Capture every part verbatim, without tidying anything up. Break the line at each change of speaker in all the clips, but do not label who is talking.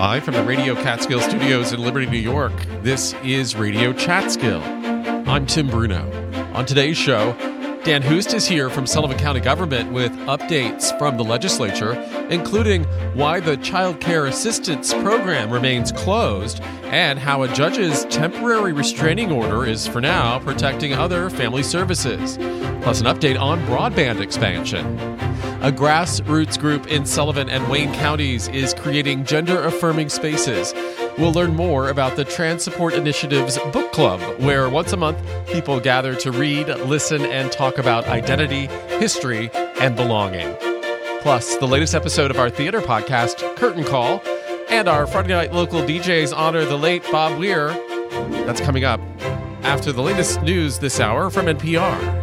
Live from the Radio Catskill Studios in Liberty, New York, this is Radio Chatskill. I'm Tim Bruno. On today's show, Dan Hoost is here from Sullivan County Government with updates from the legislature, including why the Child Care Assistance Program remains closed and how a judge's temporary restraining order is, for now, protecting other family services, plus an update on broadband expansion. A grassroots group in Sullivan and Wayne counties is creating gender-affirming spaces. We'll learn more about the Trans Support Initiative's book club, where once a month people gather to read, listen, and talk about identity, history, and belonging. Plus, the latest episode of our theater podcast, Curtain Call, and our Friday Night Local D Js honor the late Bob Weir. That's coming up after the latest news this hour from N P R.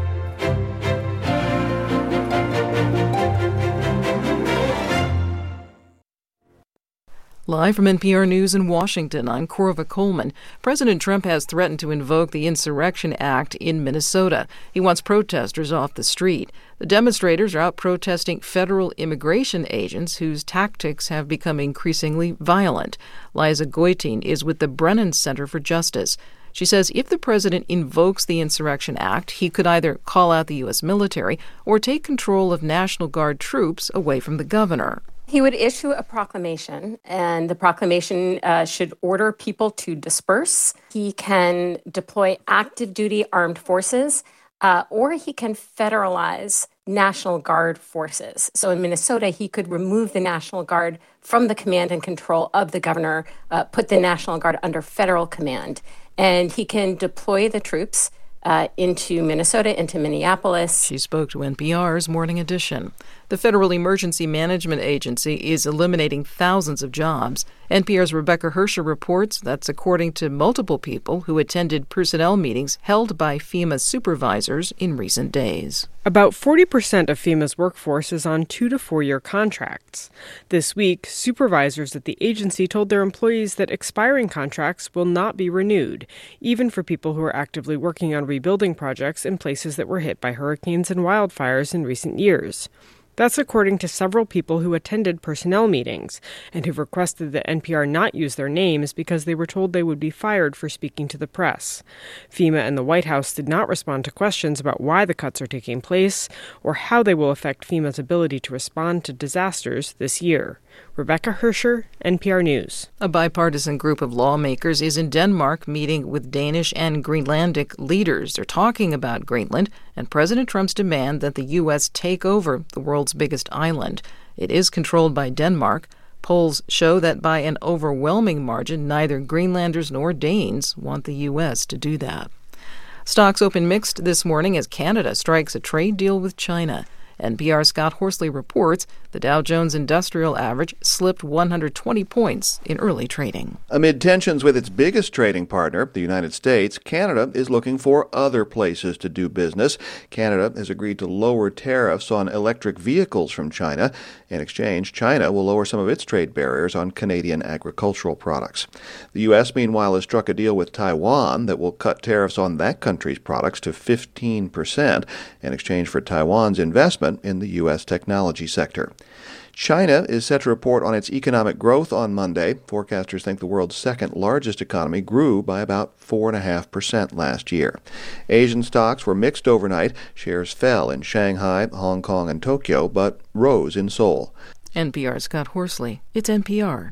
Live from N P R News in Washington, I'm Corva Coleman. President Trump has threatened to invoke the Insurrection Act in Minnesota. He wants protesters off the street. The demonstrators are out protesting federal immigration agents whose tactics have become increasingly violent. Liza Goitein is with the Brennan Center for Justice. She says if the president invokes the Insurrection Act, he could either call out the U S military or take control of National Guard troops away from the governor.
He would issue a proclamation, and the proclamation uh, should order people to disperse. He can deploy active duty armed forces, uh, or he can federalize National Guard forces. So in Minnesota, he could remove the National Guard from the command and control of the governor, uh, put the National Guard under federal command, and he can deploy the troops Uh, into Minnesota, into Minneapolis.
She spoke to N P R's Morning Edition. The Federal Emergency Management Agency is eliminating thousands of jobs. N P R's Rebecca Hersher reports that's according to multiple people who attended personnel meetings held by FEMA supervisors in recent days.
About forty percent of FEMA's workforce is on two- to four-year contracts. This week, supervisors at the agency told their employees that expiring contracts will not be renewed, even for people who are actively working on rebuilding projects in places that were hit by hurricanes and wildfires in recent years. That's according to several people who attended personnel meetings and who've requested that N P R not use their names because they were told they would be fired for speaking to the press. FEMA and the White House did not respond to questions about why the cuts are taking place or how they will affect FEMA's ability to respond to disasters this year. Rebecca Hersher, N P R News.
A bipartisan group of lawmakers is in Denmark meeting with Danish and Greenlandic leaders. They're talking about Greenland and President Trump's demand that the U S take over the world's biggest island. It is controlled by Denmark. Polls show that by an overwhelming margin, neither Greenlanders nor Danes want the U S to do that. Stocks open mixed this morning as Canada strikes a trade deal with China. N P R's Scott Horsley reports the Dow Jones Industrial Average slipped one hundred twenty points in early trading.
Amid tensions with its biggest trading partner, the United States, Canada is looking for other places to do business. Canada has agreed to lower tariffs on electric vehicles from China. In exchange, China will lower some of its trade barriers on Canadian agricultural products. The U S, meanwhile, has struck a deal with Taiwan that will cut tariffs on that country's products to fifteen percent in exchange for Taiwan's investment in the U S technology sector. China is set to report on its economic growth on Monday. Forecasters think the world's second largest economy grew by about four point five percent last year. Asian stocks were mixed overnight. Shares fell in Shanghai, Hong Kong, and Tokyo, but rose in Seoul.
N P R's Scott Horsley. It's N P R.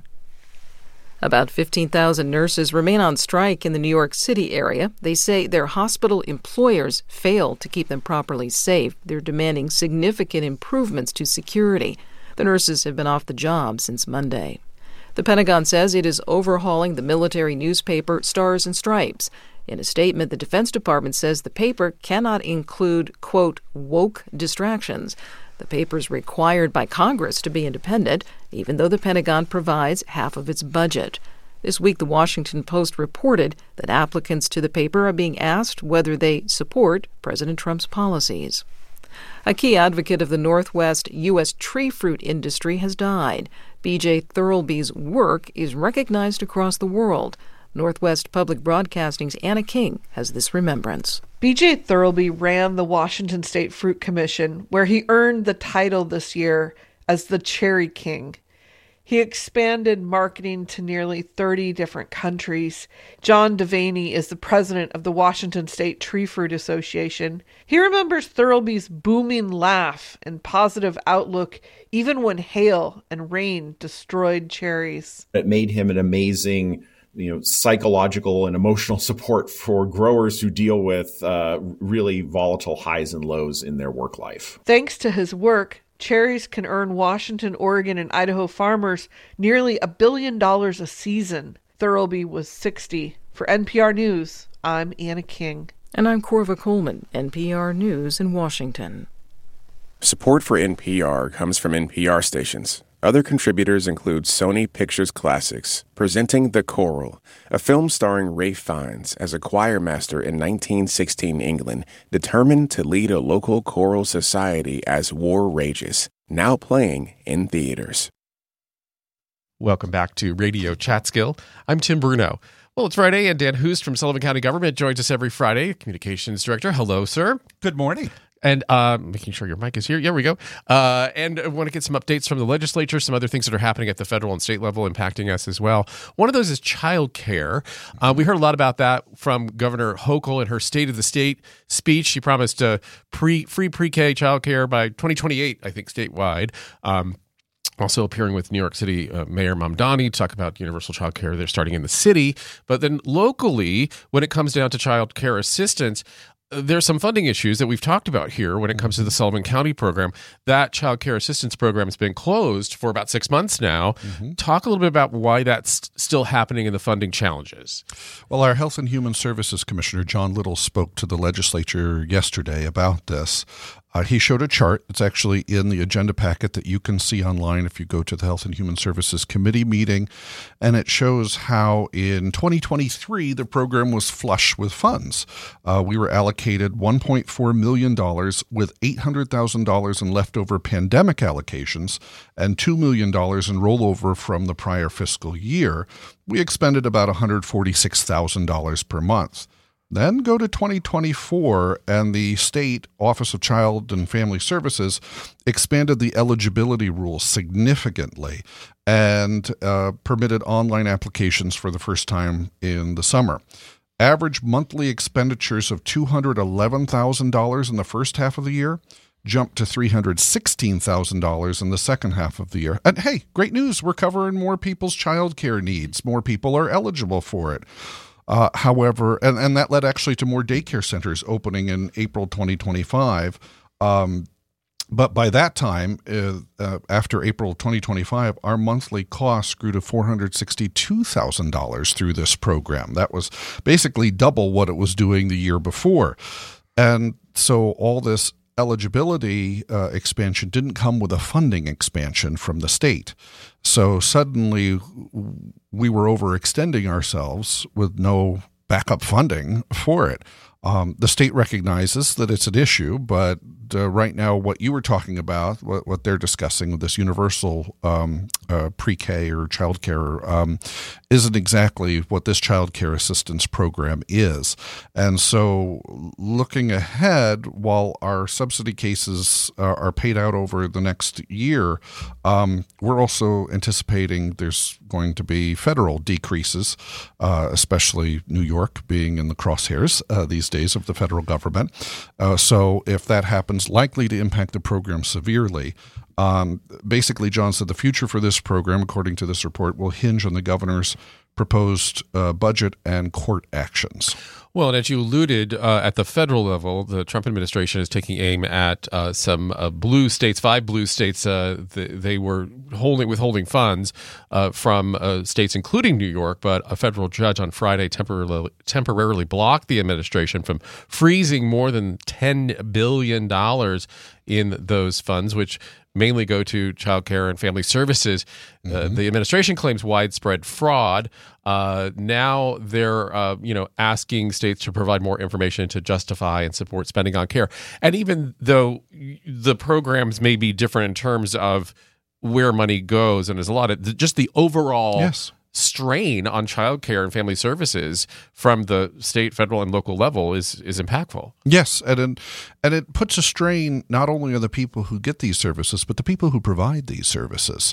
About fifteen thousand nurses remain on strike in the New York City area. They say their hospital employers fail to keep them properly safe. They're demanding significant improvements to security. The nurses have been off the job since Monday. The Pentagon says it is overhauling the military newspaper Stars and Stripes. In a statement, the Defense Department says the paper cannot include, quote, woke distractions. The paper is required by Congress to be independent, even though the Pentagon provides half of its budget. This week, the Washington Post reported that applicants to the paper are being asked whether they support President Trump's policies. A key advocate of the Northwest U S tree fruit industry has died. B J Thurlby's work is recognized across the world. Northwest Public Broadcasting's Anna King has this remembrance.
B J Thurlby ran the Washington State Fruit Commission, where he earned the title this year as the Cherry King. He expanded marketing to nearly thirty different countries. John Devaney is the president of the Washington State Tree Fruit Association. He remembers Thirlby's booming laugh and positive outlook even when hail and rain destroyed cherries.
It made him an amazing, you know, psychological and emotional support for growers who deal with uh, really volatile highs and lows in their work life.
Thanks to his work, cherries can earn Washington, Oregon, and Idaho farmers nearly a billion dollars a season. Thirlby was sixty. For N P R News, I'm Anna King.
And I'm Corva Coleman, N P R News in Washington.
Support for N P R comes from N P R stations. Other contributors include Sony Pictures Classics, presenting The Choral, a film starring Ralph Fiennes as a choir master in nineteen sixteen England, determined to lead a local choral society as war rages, now playing in theaters.
Welcome back to Radio Chatskill. I'm Tim Bruno. Well, it's Friday, and Dan Hoost from Sullivan County Government joins us every Friday, Communications Director. Hello, sir.
Good morning.
And uh, making sure your mic is here. Yeah, we go. Uh, and I want to get some updates from the legislature, some other things that are happening at the federal and state level impacting us as well. One of those is child care. Uh, we heard a lot about that from Governor Hochul in her State of the State speech. She promised uh, pre free pre-K child care by twenty twenty-eight, I think, statewide. Um, Also appearing with New York City uh, Mayor Mamdani to talk about universal child care. They're starting in the city. But then locally, when it comes down to child care assistance, there's some funding issues that we've talked about here when it comes to the Sullivan County program. That child care assistance program has been closed for about six months now. Mm-hmm. Talk a little bit about why that's still happening and the funding challenges.
Well, our Health and Human Services Commissioner, John Little, spoke to the legislature yesterday about this. Uh, he showed a chart. It's actually in the agenda packet that you can see online if you go to the Health and Human Services Committee meeting. And it shows how in twenty twenty-three, the program was flush with funds. Uh, we were allocated one point four million dollars with eight hundred thousand dollars in leftover pandemic allocations and two million dollars in rollover from the prior fiscal year. We expended about one hundred forty-six thousand dollars per month. Then go to twenty twenty-four, and the State Office of Child and Family Services expanded the eligibility rules significantly and uh, permitted online applications for the first time in the summer. Average monthly expenditures of two hundred eleven thousand dollars in the first half of the year jumped to three hundred sixteen thousand dollars in the second half of the year. And hey, great news, we're covering more people's child care needs. More people are eligible for it. Uh, however, and, and that led actually to more daycare centers opening in April twenty twenty-five. Um, but by that time, uh, uh, after April twenty twenty-five, our monthly costs grew to four hundred sixty-two thousand dollars through this program. That was basically double what it was doing the year before. And so all this eligibility uh, expansion didn't come with a funding expansion from the state. So suddenly we were overextending ourselves with no backup funding for it. Um, the state recognizes that it's an issue, but uh, right now what you were talking about, what, what they're discussing with this universal um, uh, pre-K or child care um, isn't exactly what this child care assistance program is. And so looking ahead, while our subsidy cases uh, are paid out over the next year, um, we're also anticipating there's going to be federal decreases, uh, especially New York being in the crosshairs uh, these days of the federal government. Uh, so if that happens, likely to impact the program severely. Um, basically, John said the future for this program, according to this report, will hinge on the governor's proposed uh, budget and court actions.
Well, and as you alluded, uh, at the federal level, the Trump administration is taking aim at uh, some uh, blue states, five blue states. Uh, th- they were holding withholding funds uh, from uh, states, including New York, but a federal judge on Friday temporarily, temporarily blocked the administration from freezing more than ten billion dollars in those funds, which mainly go to child care and family services. Mm-hmm. Uh, the administration claims widespread fraud. Uh, now they're, uh, you know, asking states to provide more information to justify and support spending on care. And even though the programs may be different in terms of where money goes, and there's a lot of just the overall
yes.
strain on child care and family services from the state, federal, and local level is is impactful.
Yes, and and, and it puts a strain not only on the people who get these services, but the people who provide these services.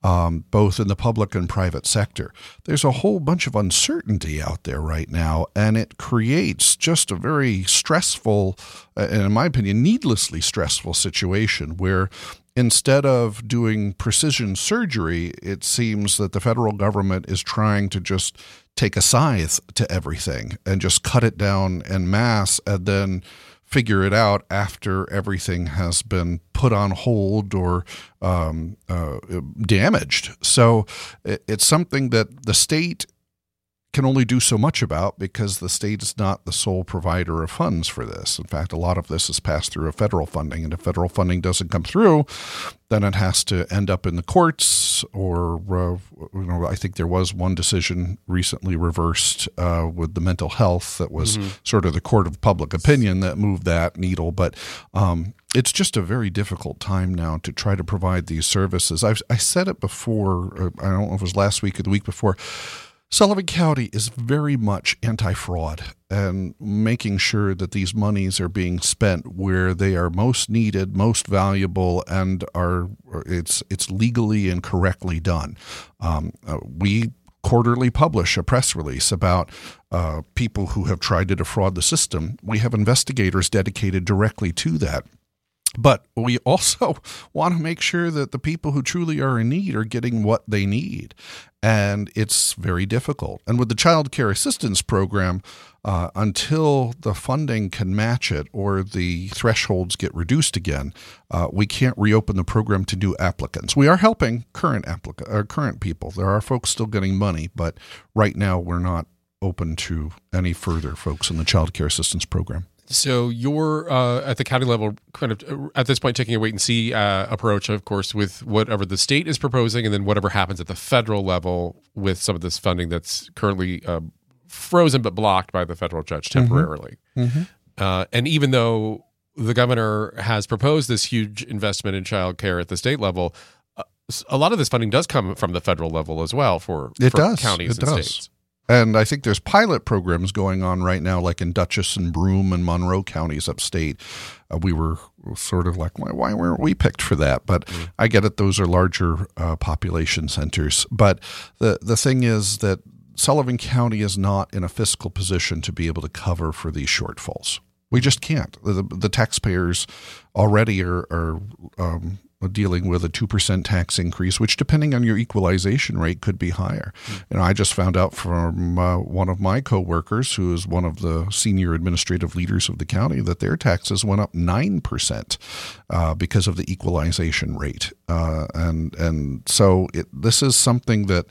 um, both in the public and private sector. There's a whole bunch of uncertainty out there right now, and it creates just a very stressful, and in my opinion, needlessly stressful situation where instead of doing precision surgery, it seems that the federal government is trying to just take a scythe to everything and just cut it down en masse and then figure it out after everything has been put on hold or um, uh, damaged. So it's something that the state can only do so much about because the state is not the sole provider of funds for this. In fact, a lot of this is passed through a federal funding, and if federal funding doesn't come through, then it has to end up in the courts. Or, uh, you know, I think there was one decision recently reversed uh, with the mental health that was mm-hmm. sort of the court of public opinion that moved that needle. But um, it's just a very difficult time now to try to provide these services. I've, I said it before. I don't know if it was last week or the week before. Sullivan County is very much anti-fraud and making sure that these monies are being spent where they are most needed, most valuable, and are it's it's legally and correctly done. Um, uh, we quarterly publish a press release about uh, people who have tried to defraud the system. We have investigators dedicated directly to that. But we also want to make sure that the people who truly are in need are getting what they need. And it's very difficult. And with the Child Care Assistance Program, uh, until the funding can match it or the thresholds get reduced again, uh, we can't reopen the program to new applicants. We are helping current applica- or current people. There are folks still getting money, but right now we're not open to any further folks in the Child Care Assistance Program.
So you're uh, at the county level kind of uh, at this point taking a wait-and-see uh, approach, of course, with whatever the state is proposing and then whatever happens at the federal level with some of this funding that's currently uh, frozen but blocked by the federal judge temporarily. Mm-hmm. Uh, and even though the governor has proposed this huge investment in child care at the state level, uh, a lot of this funding does come from the federal level as well for,
it
for
does.
counties
it
and
does.
states.
And I think there's pilot programs going on right now, like in Dutchess and Broome and Monroe counties upstate. Uh, we were sort of like, why, why weren't we picked for that? But mm. I get it; those are larger uh, population centers. But the the thing is that Sullivan County is not in a fiscal position to be able to cover for these shortfalls. We just can't. The, the taxpayers already are, are um, dealing with a two percent tax increase, which depending on your equalization rate could be higher. Mm. And I just found out from uh, one of my coworkers, who is one of the senior administrative leaders of the county, that their taxes went up nine percent uh, because of the equalization rate. Uh, and and so it, this is something that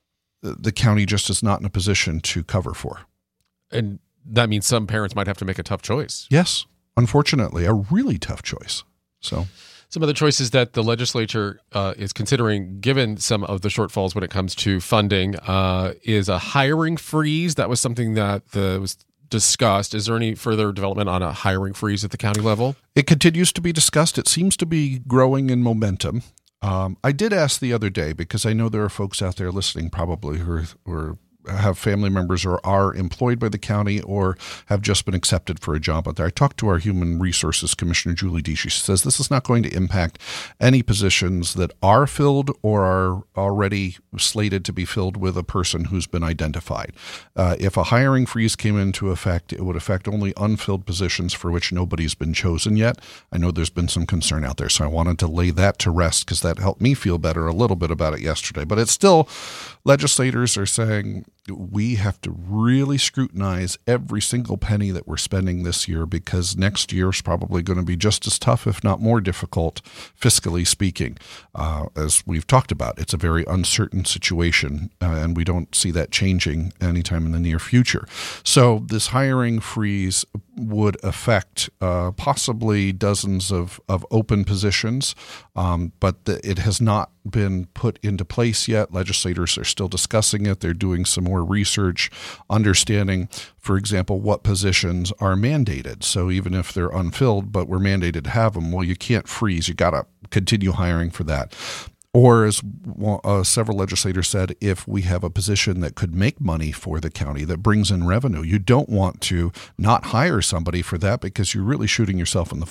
the county just is not in a position to cover for.
And that means some parents might have to make a tough choice.
Yes, unfortunately, a really tough choice. So
some of the choices that the legislature uh, is considering, given some of the shortfalls when it comes to funding, uh, is a hiring freeze. That was something that the, was discussed. Is there any further development on a hiring freeze at the county level?
It continues to be discussed. It seems to be growing in momentum. Um, I did ask the other day, because I know there are folks out there listening probably who are, who are have family members or are employed by the county or have just been accepted for a job out there. I talked to our Human Resources Commissioner, Julie Dee. She says this is not going to impact any positions that are filled or are already slated to be filled with a person who's been identified. Uh, if a hiring freeze came into effect, it would affect only unfilled positions for which nobody's been chosen yet. I know there's been some concern out there, so I wanted to lay that to rest because that helped me feel better a little bit about it yesterday. But it's still, legislators are saying, we have to really scrutinize every single penny that we're spending this year, because next year is probably going to be just as tough, if not more difficult, fiscally speaking. Uh, as we've talked about, it's a very uncertain situation, uh, and we don't see that changing anytime in the near future. So this hiring freeze would affect uh, possibly dozens of, of open positions, um, but the, it has not been put into place yet. Legislators are still discussing it. They're doing some more research, understanding, for example, what positions are mandated. So even if they're unfilled, but we're mandated to have them, well, you can't freeze. You got to continue hiring for that. Or, as uh, several legislators said, if we have a position that could make money for the county, that brings in revenue, you don't want to not hire somebody for that, because you're really shooting yourself in the foot.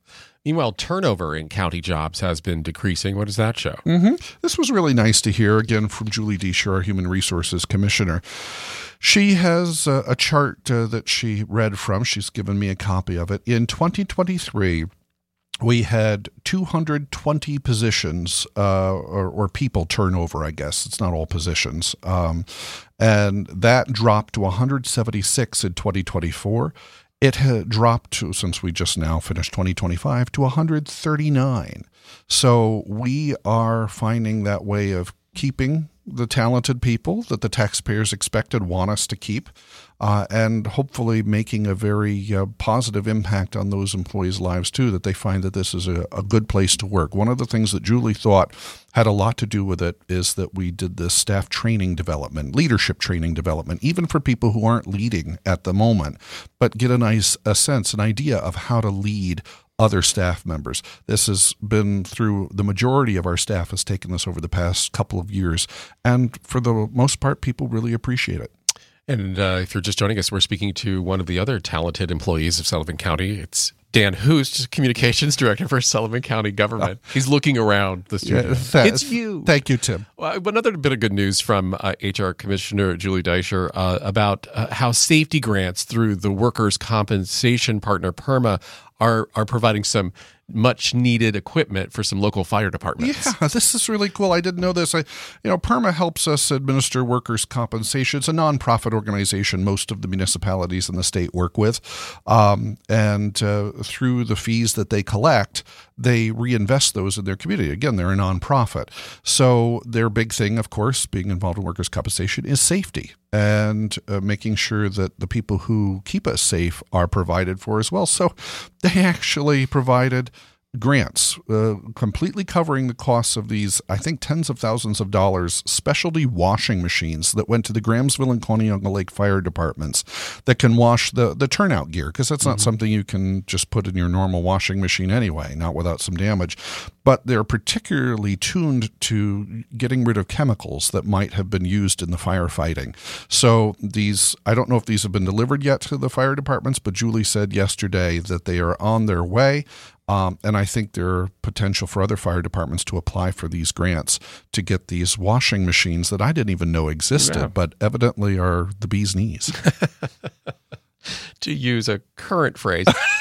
Meanwhile, turnover in county jobs has been decreasing. What does that show?
Mm-hmm. This was really nice to hear, again, from Julie Deesher, our Human Resources Commissioner. She has uh, a chart uh, that she read from. She's given me a copy of it. In twenty twenty-three, we had two hundred twenty positions uh, or, or people turnover, I guess. It's not all positions. Um, and that dropped to one hundred seventy-six in twenty twenty-four. It had dropped to, since we just now finished twenty twenty-five, to one hundred thirty-nine. So we are finding that way of keeping the talented people that the taxpayers expect and want us to keep, uh, and hopefully making a very uh, positive impact on those employees' lives too, that they find that this is a, a good place to work. One of the things that Julie thought had a lot to do with it is that we did this staff training development, leadership training development, even for people who aren't leading at the moment, but get a nice a sense, an idea of how to lead other staff members. This has been through the majority of our staff has taken this over the past couple of years. And for the most part, people really appreciate it.
And uh, if you're just joining us, we're speaking to one of the other talented employees of Sullivan County. It's Dan Hoost, Communications Director for Sullivan County Government. Oh. He's looking around the studio.
Yeah, th-
it's you.
Thank you, Tim.
Well, another bit of good news from uh, H R Commissioner Julie Deesher uh, about uh, how safety grants through the workers' compensation partner PERMA are are providing some much needed equipment for some local fire departments.
Yeah, this is really cool. I didn't know this. I, you know, PERMA helps us administer workers' compensation. It's a nonprofit organization most of the municipalities in the state work with. Um, and uh, through the fees that they collect, they reinvest those in their community. Again, they're a nonprofit. So their big thing, of course, being involved in workers' compensation is safety and uh, making sure that the people who keep us safe are provided for as well. So they actually provided grants uh, completely covering the costs of these, I think, tens of thousands of dollars, specialty washing machines that went to the Grahamsville and Conneaut Lake fire departments that can wash the, the turnout gear, because that's not mm-hmm. something you can just put in your normal washing machine anyway, not without some damage. But they're particularly tuned to getting rid of chemicals that might have been used in the firefighting. So these, I don't know if these have been delivered yet to the fire departments, but Julie said yesterday that they are on their way. Um, and I think there are potential for other fire departments to apply for these grants to get these washing machines that I didn't even know existed, yeah. but evidently are the bee's knees.
To use a current phrase.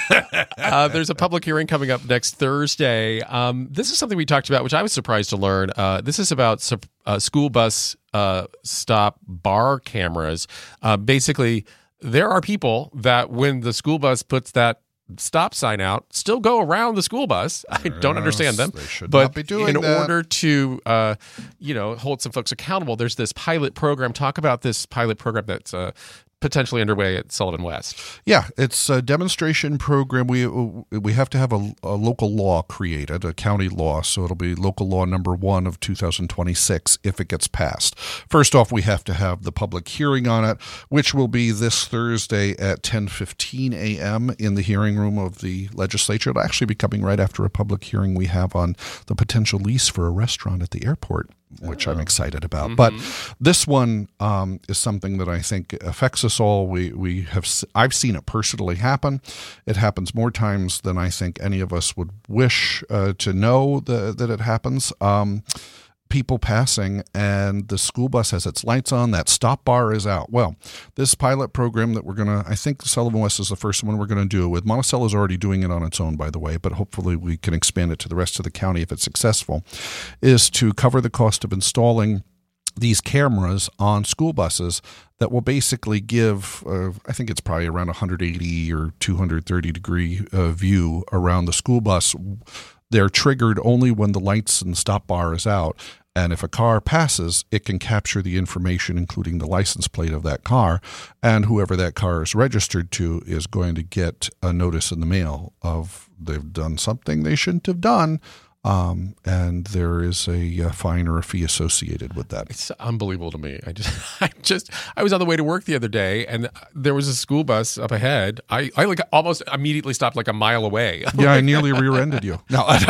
uh, there's a public hearing coming up next Thursday. Um, this is something we talked about, which I was surprised to learn. Uh, this is about uh, school bus uh, stop bar cameras. Uh, basically, there are people that when the school bus puts that stop sign out, still go around the school bus. I don't understand them.
They should
but
not be doing
in
that.
order to, uh, you know, hold some folks accountable, there's this pilot program. Talk about this pilot program that's uh, potentially underway at Sullivan West.
Yeah, it's a demonstration program. We we have to have a, a local law created, a county law, so it'll be local law number one of two thousand twenty-six if it gets passed. First off, we have to have the public hearing on it, which will be this Thursday at ten fifteen a.m. in the hearing room of the legislature. It'll actually be coming right after a public hearing we have on the potential lease for a restaurant at the airport, which I'm excited about. Mm-hmm. But this one um, is something that I think affects us all. We we have I've seen it personally happen. It happens more times than I think any of us would wish uh, to know the, that it happens. Um, people passing and the school bus has its lights on, that stop bar is out. Well, this pilot program that we're going to, I think Sullivan West is the first one we're going to do with. Monticello is already doing it on its own, by the way, but hopefully we can expand it to the rest of the county if it's successful, is to cover the cost of installing these cameras on school buses that will basically give, uh, I think it's probably around one hundred eighty or two hundred thirty degree uh, view around the school bus. They're triggered only when the lights and stop bar is out. And if a car passes, it can capture the information, including the license plate of that car. And whoever that car is registered to is going to get a notice in the mail of they've done something they shouldn't have done. Um, and there is a, a fine or a fee associated with that.
It's unbelievable to me. I just, I just, I was on the way to work the other day, and there was a school bus up ahead. I, I like almost immediately stopped like a mile away.
Yeah, I nearly rear-ended you. No,
like,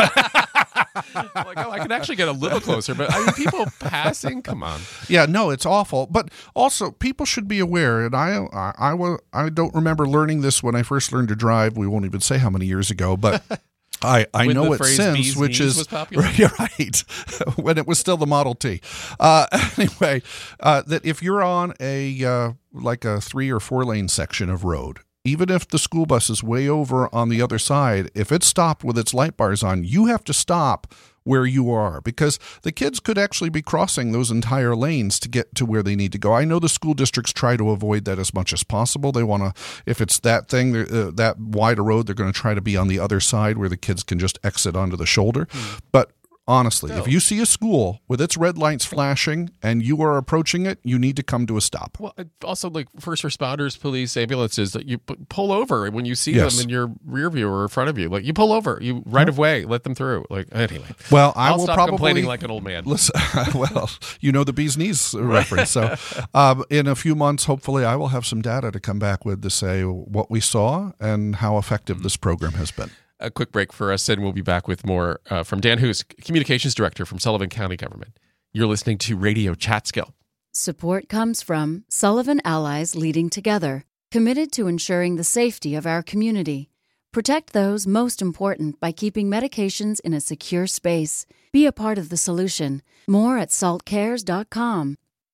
oh, I can actually get a little closer, but I mean, people passing, come on.
Yeah, no, it's awful. But also, people should be aware, and I, I, I, I don't remember learning this when I first learned to drive. We won't even say how many years ago, but I, I know it
phrase
since,
bees
which
knees
is
was popular?
You're right, when it was still the Model T. Uh, anyway, uh, that if you're on a uh, like a three or four lane section of road, even if the school bus is way over on the other side, if it's stopped with its light bars on, you have to stop where you are, because the kids could actually be crossing those entire lanes to get to where they need to go. I know the school districts try to avoid that as much as possible. They want to, if it's that thing, uh, that wide a road, they're going to try to be on the other side where the kids can just exit onto the shoulder. Mm. But honestly, no. if you see a school with its red lights flashing and you are approaching it, you need to come to a stop.
Well, also like first responders, police, ambulances, that you p- pull over when you see
yes.
them in your rear view or in front of you. Like you pull over, you right of way, let them through. Like anyway.
Well, I
I'll
will
stop
probably
complaining like an old man.
Listen, well, you know the bee's knees reference. So, um, in a few months, hopefully, I will have some data to come back with to say what we saw and how effective this program has been.
A quick break for us, and we'll be back with more uh, from Dan Hoos, Communications Director from Sullivan County Government. You're listening to Radio Chatskill.
Support comes from Sullivan Allies Leading Together, committed to ensuring the safety of our community. Protect those most important by keeping medications in a secure space. Be a part of the solution. More at salt cares dot com.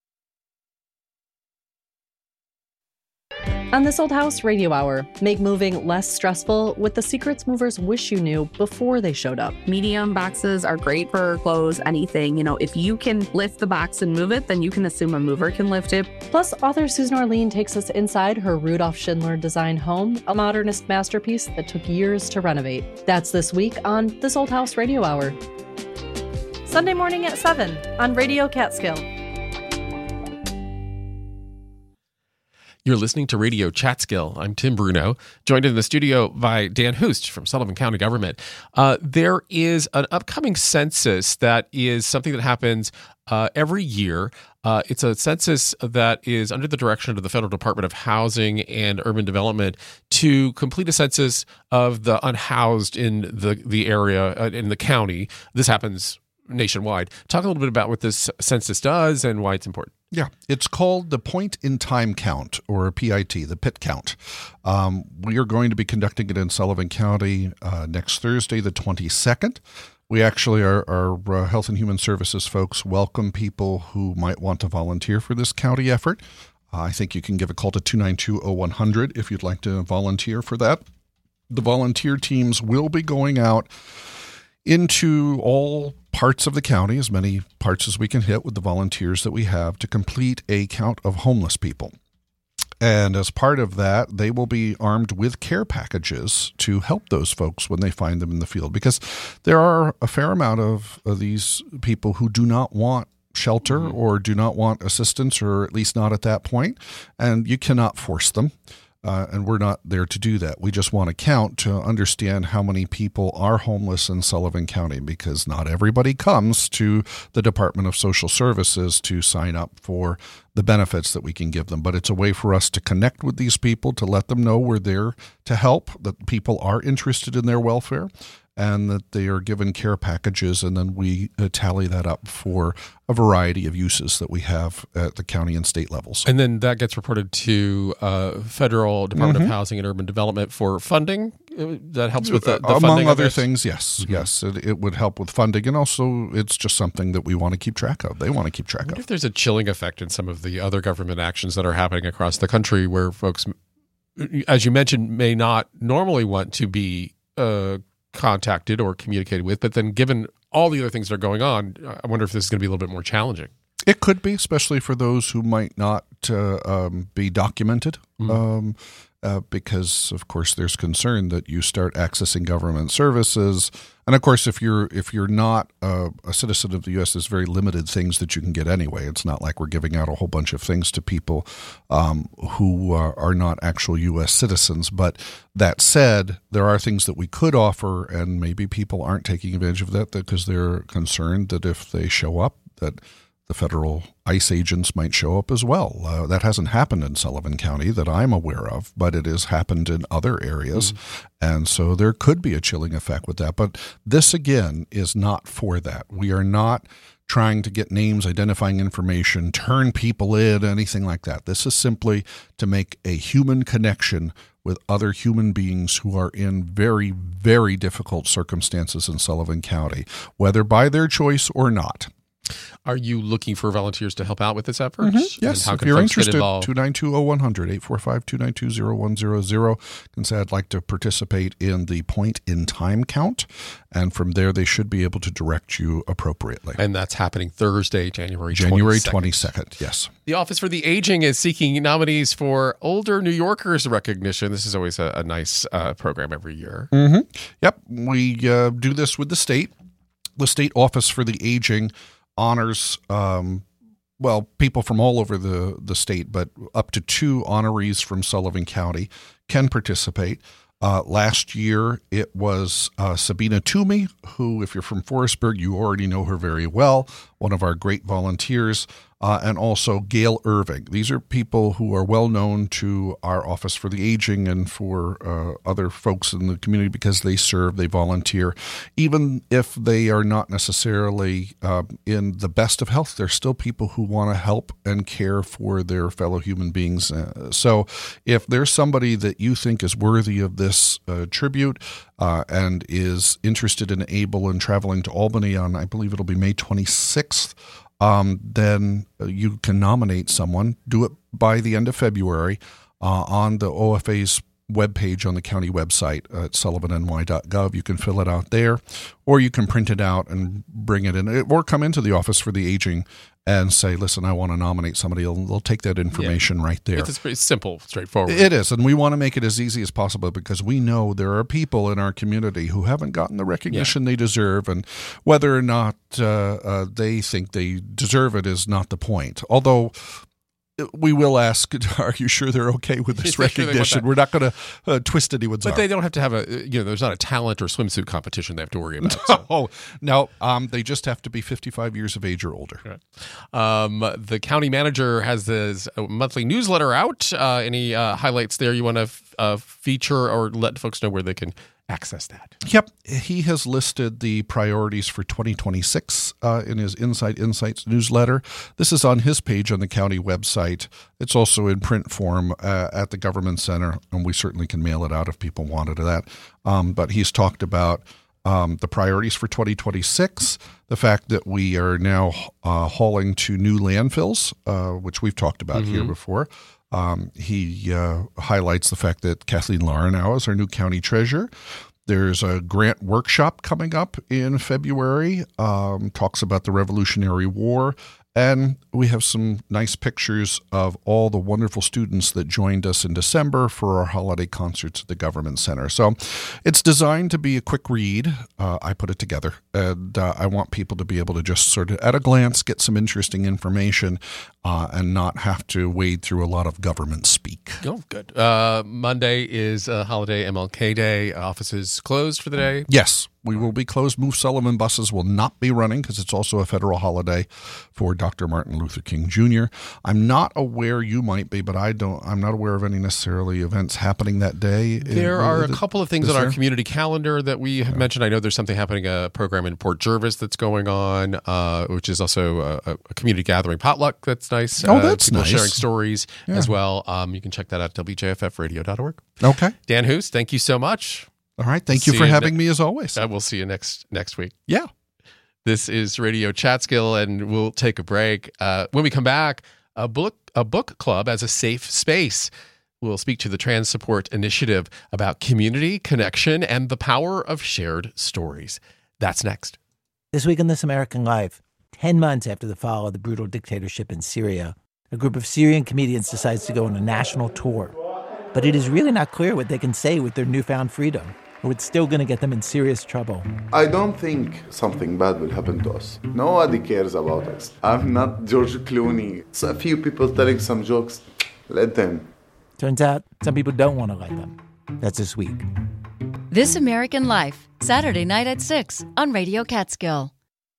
On This Old House Radio Hour, make moving less stressful with the secrets movers wish you knew before they showed up.
Medium boxes are great for clothes, anything. You know, if you can lift the box and move it, then you can assume a mover can lift it.
Plus, author Susan Orlean takes us inside her Rudolph Schindler designed home, a modernist masterpiece that took years to renovate. That's this week on This Old House Radio Hour. Sunday morning at seven on Radio Catskill.
You're listening to Radio Chatskill. I'm Tim Bruno, joined in the studio by Dan Hoos from Sullivan County Government. Uh, there is an upcoming census that is something that happens uh, every year. Uh, it's a census that is under the direction of the Federal Department of Housing and Urban Development to complete a census of the unhoused in the, the area, uh, in the county. This happens nationwide. Talk a little bit about what this census does and why it's important.
Yeah, it's called the Point in Time Count, or P I T, the P I T count. Um, we are going to be conducting it in Sullivan County uh, next Thursday, the twenty-second. We actually, our, our uh, Health and Human Services folks welcome people who might want to volunteer for this county effort. Uh, I think you can give a call to two nine two, oh one hundred if you'd like to volunteer for that. The volunteer teams will be going out into all parts of the county, as many parts as we can hit with the volunteers that we have, to complete a count of homeless people. And as part of that, they will be armed with care packages to help those folks when they find them in the field, because there are a fair amount of, of these people who do not want shelter mm-hmm. or do not want assistance, or at least not at that point, and you cannot force them. Uh, and we're not there to do that. We just want to count to understand how many people are homeless in Sullivan County, because not everybody comes to the Department of Social Services to sign up for the benefits that we can give them. But it's a way for us to connect with these people, to let them know we're there to help, that people are interested in their welfare, and that they are given care packages, and then we uh, tally that up for a variety of uses that we have at the county and state levels.
And then that gets reported to uh, Federal Department mm-hmm. of Housing and Urban Development for funding. That helps with the, the
Among
funding.
Among other things, yes. Mm-hmm. Yes, it, it would help with funding, and also it's just something that we want to keep track of. They want to keep track
I wonder
of.
If there's a chilling effect in some of the other government actions that are happening across the country, where folks, as you mentioned, may not normally want to be uh, contacted or communicated with, but then given all the other things that are going on, I wonder if this is going to be a little bit more challenging.
It could be, especially for those who might not uh, um, be documented, mm. um, uh, because of course there's concern that you start accessing government services, and of course if you're if you're not uh, a citizen of the U S, there's very limited things that you can get anyway. It's not like we're giving out a whole bunch of things to people um, who are, are not actual U S citizens. But that said, there are things that we could offer, and maybe people aren't taking advantage of that because they're concerned that if they show up, that the federal ICE agents might show up as well. Uh, that hasn't happened in Sullivan County that I'm aware of, but it has happened in other areas. Mm. And so there could be a chilling effect with that. But this, again, is not for that. We are not trying to get names, identifying information, turn people in, anything like that. This is simply to make a human connection with other human beings who are in very, very difficult circumstances in Sullivan County, whether by their choice or not.
Are you looking for volunteers to help out with this effort?
Mm-hmm. Yes, if you're interested, two nine two, oh one hundred, eight four five, two nine two, oh one hundred. You can say, I'd like to participate in the point in time count, and from there they should be able to direct you appropriately.
And that's happening Thursday, January
January
twenty-second.
twenty-second, yes.
The Office for the Aging is seeking nominees for Older New Yorkers recognition. This is always a, a nice uh, program every year.
Mm-hmm. Yep, we uh, do this with the state. The State Office for the Aging honors, um, well, people from all over the, the state, but up to two honorees from Sullivan County can participate. Uh, last year, it was uh, Sabina Toomey, who, if you're from Forestburg, you already know her very well, one of our great volunteers, uh, and also Gail Irving. These are people who are well known to our Office for the Aging and for uh, other folks in the community because they serve, they volunteer. Even if they are not necessarily uh, in the best of health, they're still people who want to help and care for their fellow human beings. Uh, so if there's somebody that you think is worthy of this uh, tribute uh, and is interested and able in traveling to Albany on, I believe it'll be May twenty-sixth, Um, then you can nominate someone. Do it by the end of February uh, on the O F A's webpage on the county website at sullivan n y dot gov. You can fill it out there, or you can print it out and bring it in, or come into the Office for the Aging and say, listen, I want to nominate somebody. They'll, they'll take that information yeah. right there.
It's pretty simple, straightforward.
It is, and we want to make it as easy as possible because we know there are people in our community who haven't gotten the recognition yeah. they deserve, and whether or not uh, uh, they think they deserve it is not the point. Although we will ask, are you sure they're okay with this recognition? Sure We're not going to uh, twist anyone's
But
arm.
They don't have to have a, you know, there's not a talent or swimsuit competition they have to worry about.
No,
so.
no um, they just have to be fifty-five years of age or older.
Right. Um, the county manager has his monthly newsletter out. Uh, any uh, highlights there you want to f- uh, feature or let folks know where they can access that?
Yep. He has listed the priorities for twenty twenty-six uh, in his Inside Insights newsletter. This is on his page on the county website. It's also in print form uh, at the Government Center, and we certainly can mail it out if people wanted that. Um, but he's talked about um, the priorities for twenty twenty-six, the fact that we are now uh, hauling to new landfills, uh, which we've talked about mm-hmm. here before. Um, he uh, highlights the fact that Kathleen Larenow is our new county treasurer. There's a grant workshop coming up in February, um, talks about the Revolutionary War, and we have some nice pictures of all the wonderful students that joined us in December for our holiday concerts at the Government Center. So it's designed to be a quick read. Uh, I put it together, and uh, I want people to be able to just sort of, at a glance, get some interesting information uh, and not have to wade through a lot of government speak.
Oh, good. Uh, Monday is a holiday, M L K Day. Offices closed for the day?
Yes. We will be closed. Move Sullivan buses will not be running because it's also a federal holiday for Doctor Martin Luther King Junior I'm not aware, you might be, but I don't. I'm not aware of any necessarily events happening that day.
There
in,
are
uh,
a couple of things on our community calendar that we have yeah. mentioned. I know there's something happening, a program in Port Jervis that's going on, uh, which is also a, a community gathering potluck. That's nice.
Oh, that's
uh, people
nice.
Sharing stories yeah. as well. Um, you can check that out at w j f f radio dot org.
Okay.
Dan Hoos, thank you so much.
All right. Thank you for having me as always.
Uh, we'll see you next next week.
Yeah.
This is Radio Chatskill, and we'll take a break. Uh, when we come back, a book a book club as a safe space. We'll speak to the Trans Support Initiative about community, connection, and the power of shared stories. That's next.
This week on This American Life, ten months after the fall of the brutal dictatorship in Syria, a group of Syrian comedians decides to go on a national tour. But it is really not clear what they can say with their newfound freedom, or it's still going to get them in serious trouble.
I don't think something bad will happen to us. Nobody cares about us. I'm not George Clooney. It's a few people telling some jokes. Let them.
Turns out some people don't want to let them. That's this week.
This American Life, Saturday night at six on Radio Catskill.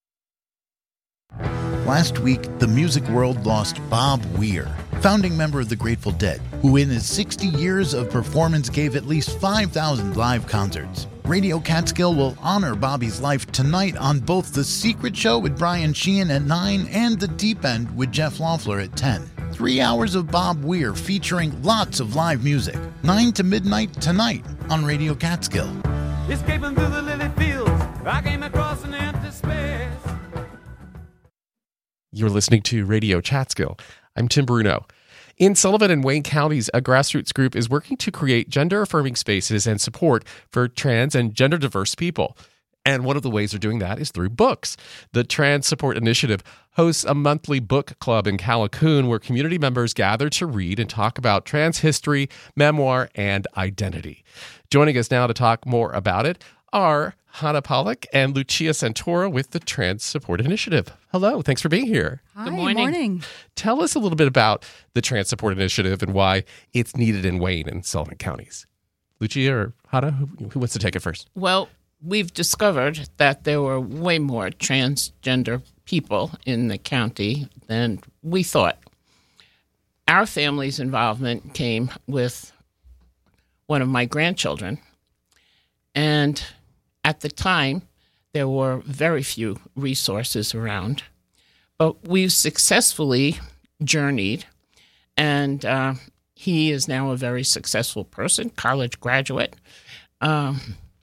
Last week, the music world lost Bob Weir, founding member of the Grateful Dead, who in his sixty years of performance gave at least five thousand live concerts. Radio Catskill will honor Bobby's life tonight on both The Secret Show with Brian Sheehan at nine and The Deep End with Jeff Loeffler at ten. Three hours of Bob Weir featuring lots of live music. Nine to midnight tonight on Radio Catskill.
Escaping through the lily fields, I came across an empty space.
You're listening to Radio Catskill. I'm Tim Bruno. In Sullivan and Wayne counties, a grassroots group is working to create gender-affirming spaces and support for trans and gender-diverse people. And one of the ways they're doing that is through books. The Trans Support Initiative hosts a monthly book club in Callicoon where community members gather to read and talk about trans history, memoir, and identity. Joining us now to talk more about it are Hannah Pollock and Lucia Santoro with the Trans Support Initiative. Hello, thanks for being here.
Hi, good morning. morning.
Tell us a little bit about the Trans Support Initiative and why it's needed in Wayne and Sullivan counties. Lucia or Hannah, who, who wants to take it first?
Well, we've discovered that there were way more transgender people in the county than we thought. Our family's involvement came with one of my grandchildren, and at the time, there were very few resources around, but we've successfully journeyed, and uh, he is now a very successful person, college graduate. Um,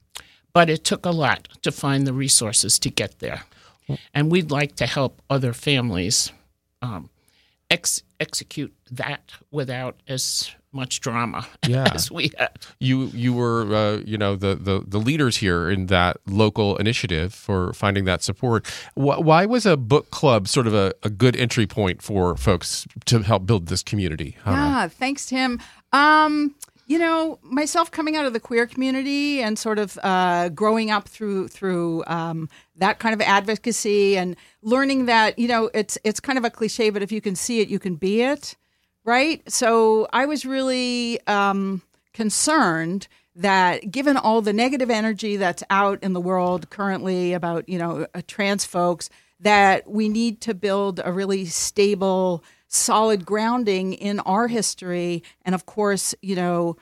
but it took a lot to find the resources to get there. And we'd like to help other families um, ex- execute that without as much drama
yeah.
as we had.
You you were uh, you know the, the the leaders here in that local initiative for finding that support. Why was a book club sort of a, a good entry point for folks to help build this community?
Yeah, thanks, Tim. Um, you know, myself coming out of the queer community and sort of uh, growing up through through um, that kind of advocacy and learning that, you know, it's it's kind of a cliche, but if you can see it, you can be it. Right. So I was really um, concerned that given all the negative energy that's out in the world currently about, you know, uh, trans folks, that we need to build a really stable, solid grounding in our history. And of course, you know,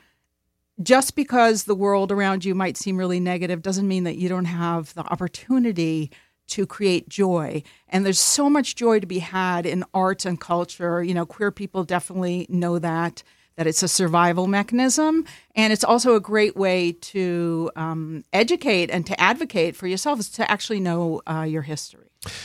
just because the world around you might seem really negative doesn't mean that you don't have the opportunity to create joy. And there's so much joy to be had in arts and culture. You know, queer people definitely know that, that it's a survival mechanism. And it's also a great way to um, educate and to advocate for yourself, is to actually know uh, your history.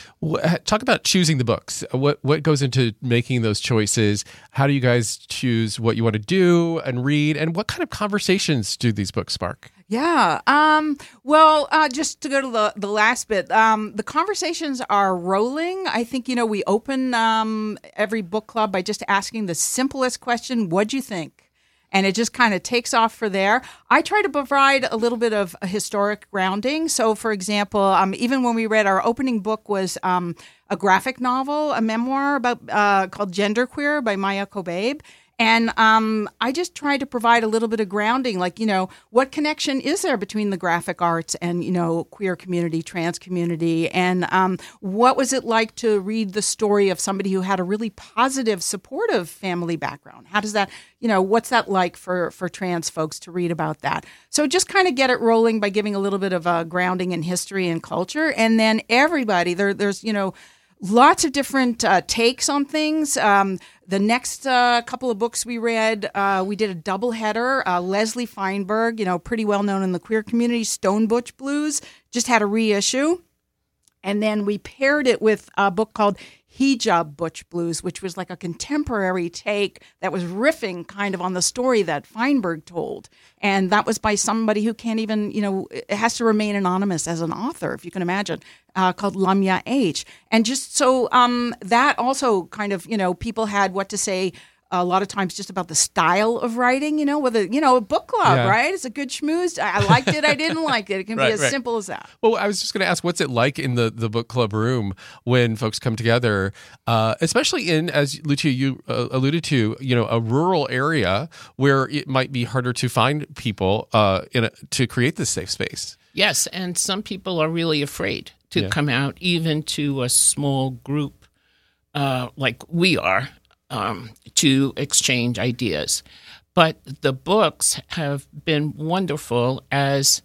Talk about choosing the books. What what goes into making those choices? How do you guys choose what you want to do and read? And what kind of conversations do these books spark?
Yeah. Um, well, uh, just to go to the, the last bit, um, the conversations are rolling. I think, you know, we open um, every book club by just asking the simplest question, what'd you think? And it just kind of takes off for there. I try to provide a little bit of a historic grounding. So, for example, um, even when we read our opening book was um, a graphic novel, a memoir about uh, called Genderqueer by Maya Kobabe. And um, I just tried to provide a little bit of grounding, like, you know, what connection is there between the graphic arts and, you know, queer community, trans community? And um, what was it like to read the story of somebody who had a really positive, supportive family background? How does that, you know, what's that like for, for trans folks to read about that? So just kind of get it rolling by giving a little bit of a grounding in history and culture. And then everybody, there, there's, you know, lots of different uh, takes on things. Um, the next uh, couple of books we read, uh, we did a double header. Uh, Leslie Feinberg, you know, pretty well known in the queer community, Stone Butch Blues, just had a reissue. And then we paired it with a book called Hijab Butch Blues, which was like a contemporary take that was riffing kind of on the story that Feinberg told. And that was by somebody who can't even, you know, it has to remain anonymous as an author, if you can imagine, uh, called Lamia H. And just so um, that also kind of, you know, people had what to say a lot of times just about the style of writing, you know, whether, you know, a book club, yeah. right? It's a good schmooze. I liked it. I didn't like it. It can right, be as right. simple as that.
Well, I was just going to ask, what's it like in the, the book club room when folks come together, uh, especially in, as Lucia, you uh, alluded to, you know, a rural area where it might be harder to find people uh, in a, to create this safe space?
Yes, and some people are really afraid to yeah. come out, even to a small group uh, like we are. Um, to exchange ideas. But the books have been wonderful as,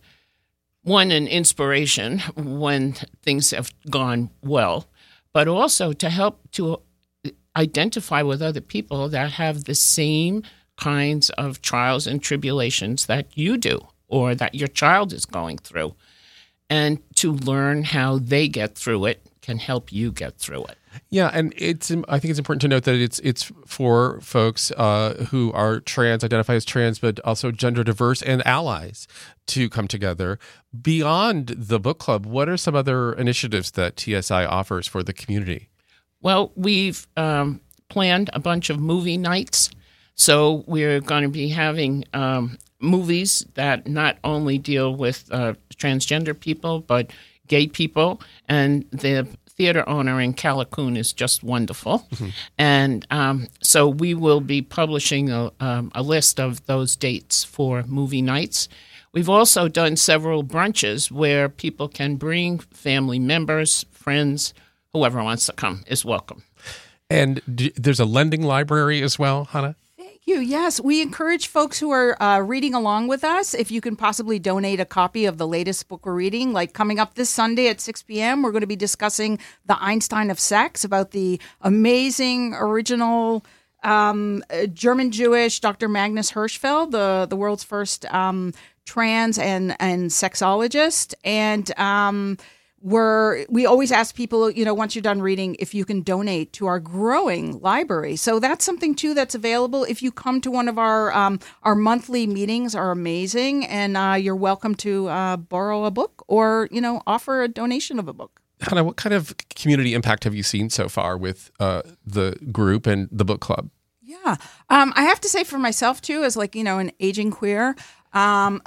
one, an inspiration when things have gone well, but also to help to identify with other people that have the same kinds of trials and tribulations that you do or that your child is going through. And to learn how they get through it can help you get through it.
Yeah, and it's I think it's important to note that it's it's for folks uh, who are trans, identify as trans, but also gender diverse and allies to come together. Beyond the book club, what are some other initiatives that T S I offers for the community?
Well, we've um, planned a bunch of movie nights. So we're going to be having um, movies that not only deal with uh, transgender people, but gay people. And the theater owner in Callicoon is just wonderful. Mm-hmm. And um, so we will be publishing a, um, a list of those dates for movie nights. We've also done several brunches where people can bring family members, friends, whoever wants to come is welcome.
And d- there's a lending library as well, Hannah?
You. Yes, we encourage folks who are uh, reading along with us, if you can possibly donate a copy of the latest book we're reading. Like coming up this Sunday at six p.m., we're going to be discussing The Einstein of Sex, about the amazing original um, German-Jewish Doctor Magnus Hirschfeld, the, the world's first um, trans and, and sexologist. And um We're, we always ask people, you know, once you're done reading, if you can donate to our growing library. So that's something, too, that's available. If you come to one of our um, our monthly meetings are amazing, and uh, you're welcome to uh, borrow a book or, you know, offer a donation of a book.
Hannah, what kind of community impact have you seen so far with uh, the group and the book club?
Yeah. Um, I have to say for myself, too, as like, you know, an aging queer, um,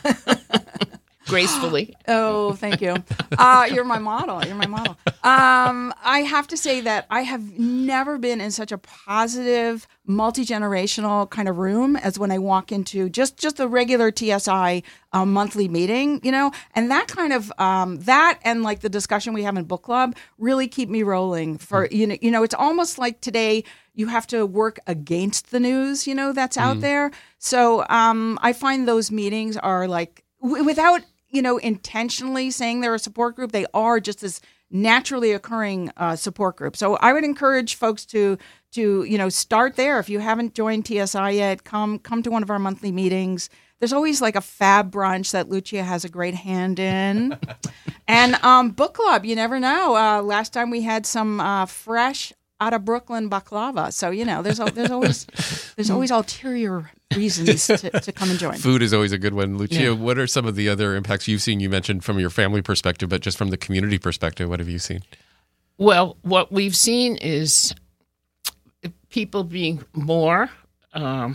gracefully.
Oh, thank you. Uh, you're my model. You're my model. Um, I have to say that I have never been in such a positive, multi-generational kind of room as when I walk into just, just a regular T S I uh, monthly meeting, you know, and that kind of, um, that and like the discussion we have in book club really keep me rolling for, you know, you know, it's almost like today you have to work against the news, you know, that's out mm. there. So um, I find those meetings are like, w- without, you know, intentionally saying they're a support group, they are just this naturally occurring uh, support group. So I would encourage folks to, to you know, start there. If you haven't joined T S I yet, come come to one of our monthly meetings. There's always like a fab brunch that Lucia has a great hand in. And um, book club, you never know. Uh, last time we had some uh, fresh out of Brooklyn baklava. So, you know, there's there's always there's always ulterior reasons to, to come and join.
Food is always a good one. Lucia,
Yeah.
what are some of the other impacts you've seen? You mentioned from your family perspective, but just from the community perspective, what have you seen?
Well, what we've seen is people being more um,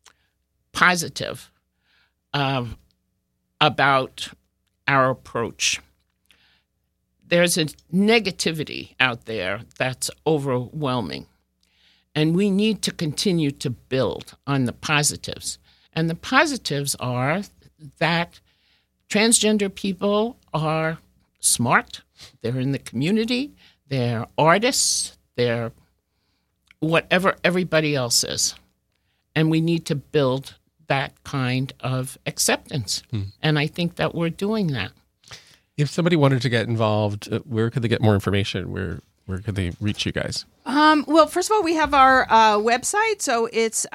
positive um, about our approach. There's a negativity out there that's overwhelming, and we need to continue to build on the positives. And the positives are that transgender people are smart, they're in the community, they're artists, they're whatever everybody else is. And we need to build that kind of acceptance. Hmm. And I think that we're doing that.
If somebody wanted to get involved, uh, where could they get more information? Where where could they reach you guys?
Um, well, first of all, we have our uh, website. So it's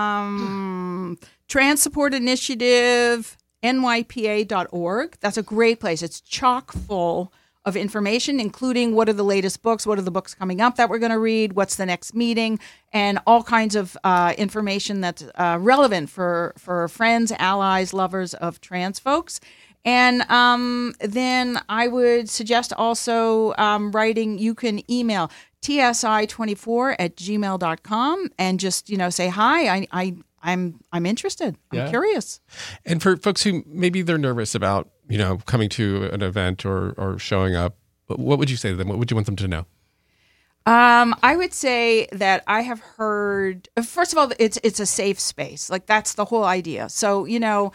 um, Trans Support Initiative, N Y P A dot org. That's a great place. It's chock full of information, including what are the latest books, what are the books coming up that we're going to read, what's the next meeting, and all kinds of uh, information that's uh, relevant for, for friends, allies, lovers of trans folks. And um, then I would suggest also um, writing, you can email T S I twenty-four at gmail dot com and just, you know, say, hi, I, I, I'm I'm interested. I'm
Yeah.
curious.
And for folks who maybe they're nervous about, you know, coming to an event or, or showing up, what would you say to them? What would you want them to know?
Um, I would say that I have heard, first of all, it's it's a safe space. Like that's the whole idea. So, you know,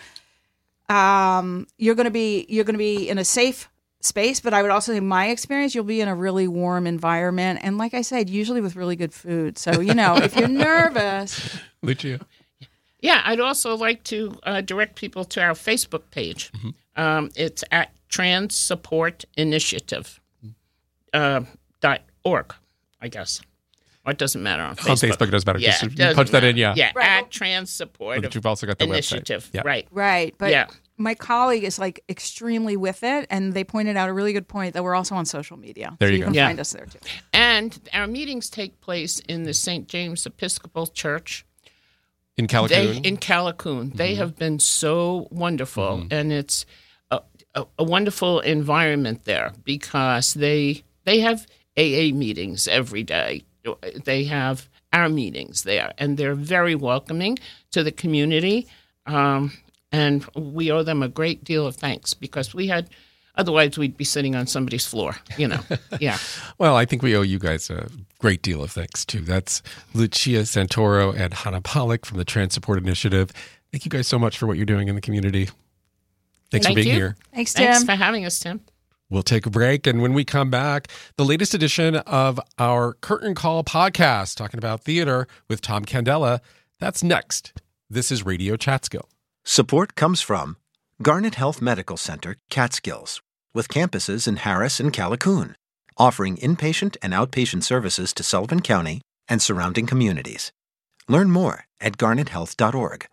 um, you're going to be you're going to be in a safe space, but I would also say my experience, you'll be in a really warm environment. And like I said, usually with really good food. So, you know, if you're nervous.
Lucia.
Yeah, I'd also like to uh, direct people to our Facebook page.
Mm-hmm.
Um, it's at Trans Support Initiative uh, dot org, I guess. Or it doesn't matter on Facebook.
On Facebook, it doesn't matter.
Yeah,
Just
it
you
doesn't
punch that in,
matter.
yeah.
Yeah,
Right.
at Trans Supportive
But you've also got the
Initiative.
website. Yeah.
Right.
Right. But
Yeah.
my colleague is like extremely with it, and they pointed out a really good point that we're also on social media.
There
so
you
you
go.
can
Yeah.
find us there too.
And our meetings take place in the Saint James Episcopal Church.
In Callicoon.
They, in Callicoon. They
Mm-hmm.
have been so wonderful, and it's a, a, a wonderful environment there because they they have A A meetings every day. They have our meetings there, and they're very welcoming to the community. Um, and we owe them a great deal of thanks because we had, otherwise we'd be sitting on somebody's floor, you know. Yeah.
Well, I think we owe you guys a great deal of thanks, too. That's Lucia Santoro and Hannah Pollock from the Trans Support Initiative. Thank you guys so much for what you're doing in the community. Thanks
Thank
for being
you.
here.
Thanks, Tim.
Thanks for having us, Tim.
We'll take a break, and when we come back, the latest edition of our Curtain Call podcast, talking about theater with Tom Candela. That's next. This is Radio Catskill.
Support comes from Garnet Health Medical Center, Catskills, with campuses in Harris and Callicoon, offering inpatient and outpatient services to Sullivan County and surrounding communities. Learn more at garnet health dot org.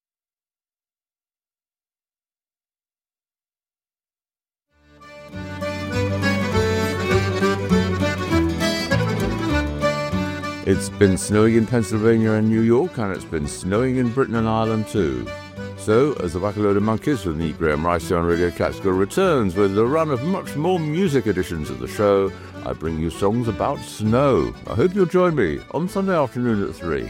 It's been snowing in Pennsylvania and New York, and it's been snowing in Britain and Ireland too. So, as the Buckaload of Monkeys with me, Graham Rice on Radio Catskill returns with a run of much more music editions of the show, I bring you songs about snow. I hope you'll join me on Sunday afternoon at three.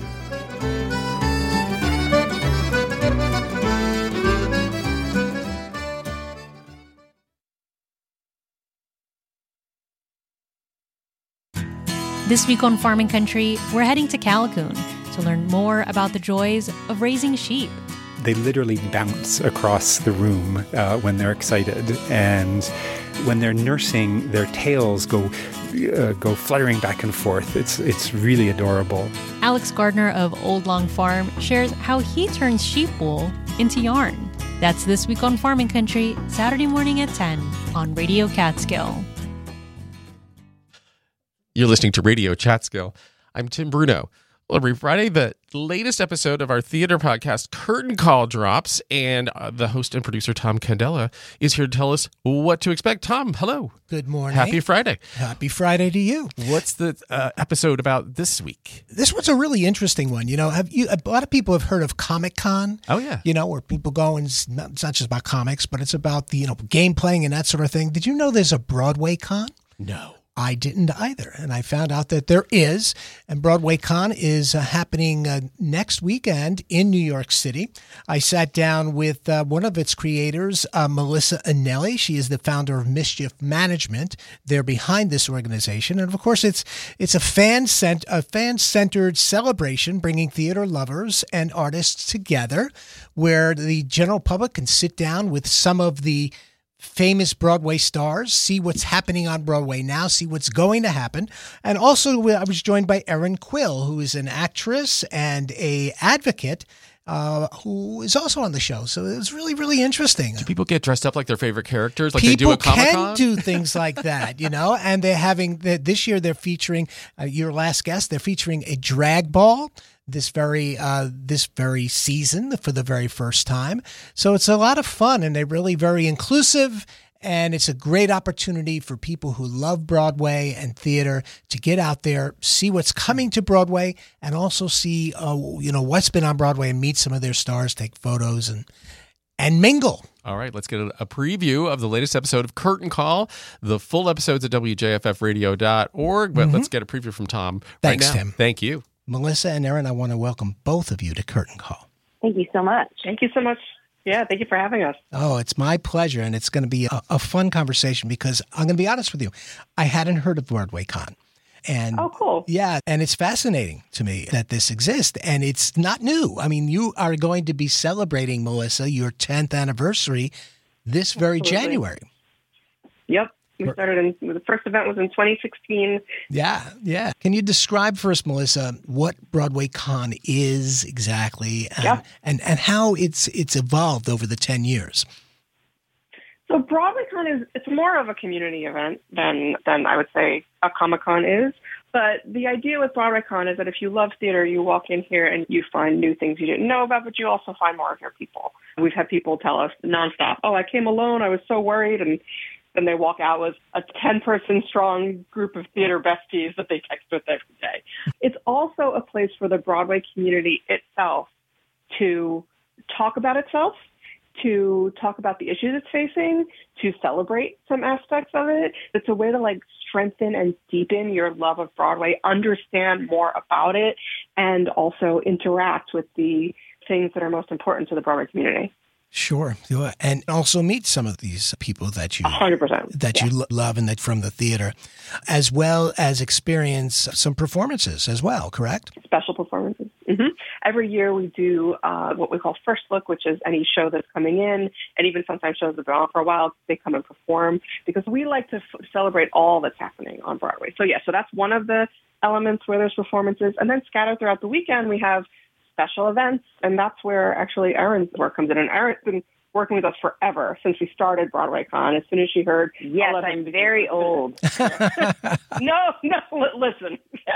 This week on Farming Country, we're heading to Callicoon to learn more about the joys of raising sheep.
They literally bounce across the room uh, when they're excited, and when they're nursing, their tails go uh, go fluttering back and forth. It's it's really adorable.
Alex Gardner of Old Long Farm shares how he turns sheep wool into yarn. That's This Week on Farming Country, Saturday morning at ten on Radio Catskill.
You're listening to Radio Catskill. I'm Tim Bruno. Well, every Friday, the latest episode of our theater podcast, Curtain Call, drops, and uh, the host and producer, Tom Candela, is here to tell us what to expect. Tom, hello.
Good morning.
Happy Friday.
Happy Friday to you.
What's the uh, episode about this week?
This one's a really interesting one. You know, have you? A lot of people have heard of Comic-Con.
Oh, yeah.
You know, where people go and it's not, it's not just about comics, but it's about the, you know, game playing and that sort of thing. Did you know there's a Broadway Con?
No.
I didn't either, and I found out that there is, and Broadway Con is uh, happening uh, next weekend in New York City. I sat down with uh, one of its creators, uh, Melissa Anelli. She is the founder of Mischief Management. They're behind this organization, and of course, it's it's a fan cent a fan centered celebration, bringing theater lovers and artists together, where the general public can sit down with some of the famous Broadway stars, see what's happening on Broadway now, see what's going to happen. And also, I was joined by Erin Quill, who is an actress and a advocate uh, who is also on the show. So it was really, really interesting.
Do people get dressed up like their favorite characters, like
People
they do at Comic-Con?
can do things like that, you know, and they're having, this year they're featuring, uh, your last guest, they're featuring a drag ball this very uh, this very season for the very first time. So it's a lot of fun, and they're really very inclusive, and it's a great opportunity for people who love Broadway and theater to get out there, see what's coming to Broadway, and also see uh, you know what's been on Broadway and meet some of their stars, take photos, and and mingle.
All right, let's get a preview of the latest episode of Curtain Call. The full episode's at W J F F radio dot org, but mm-hmm. let's get a preview from Tom
Thanks,
right now.
Tim.
Thank you.
Melissa and Erin, I want to welcome both of you to Curtain Call.
Thank you so much. Thank you so much. Yeah, thank you for having us.
Oh, it's my pleasure, and it's going to be a, a fun conversation because I'm going to be honest with you. I hadn't heard of Broadway Con. And
oh, cool.
Yeah, and it's fascinating to me that this exists, and it's not new. I mean, you are going to be celebrating, Melissa, your tenth anniversary this very
Absolutely.
January.
Yep. We started in, the first event was in twenty sixteen.
Yeah, yeah. Can you describe for us, Melissa, what Broadway Con is exactly and,
yeah.
and, and how it's it's evolved over the ten years?
So BroadwayCon is it's more of a community event than than I would say a Comic-Con is. But the idea with BroadwayCon is that if you love theater, you walk in here and you find new things you didn't know about, but you also find more of your people. We've had people tell us nonstop, oh, I came alone, I was so worried, and then they walk out with a ten-person strong group of theater besties that they text with every day. It's also a place for the Broadway community itself to talk about itself, to talk about the issues it's facing, to celebrate some aspects of it. It's a way to like strengthen and deepen your love of Broadway, understand more about it, and also interact with the things that are most important to the Broadway community.
Sure. And also meet some of these people that you
one hundred percent
that
yeah.
you lo- love and that from the theater, as well as experience some performances as well, correct?
Special performances. Mm-hmm. Every year we do uh, what we call First Look, which is any show that's coming in, and even sometimes shows that have been on for a while, they come and perform, because we like to f- celebrate all that's happening on Broadway. So yeah, so that's one of the elements where there's performances. And then scattered throughout the weekend, we have special events, and that's where actually Erin's work comes in. And Erin's been working with us forever since we started BroadwayCon. As soon as she heard,
yes, I'm very old.
no, no, li- listen,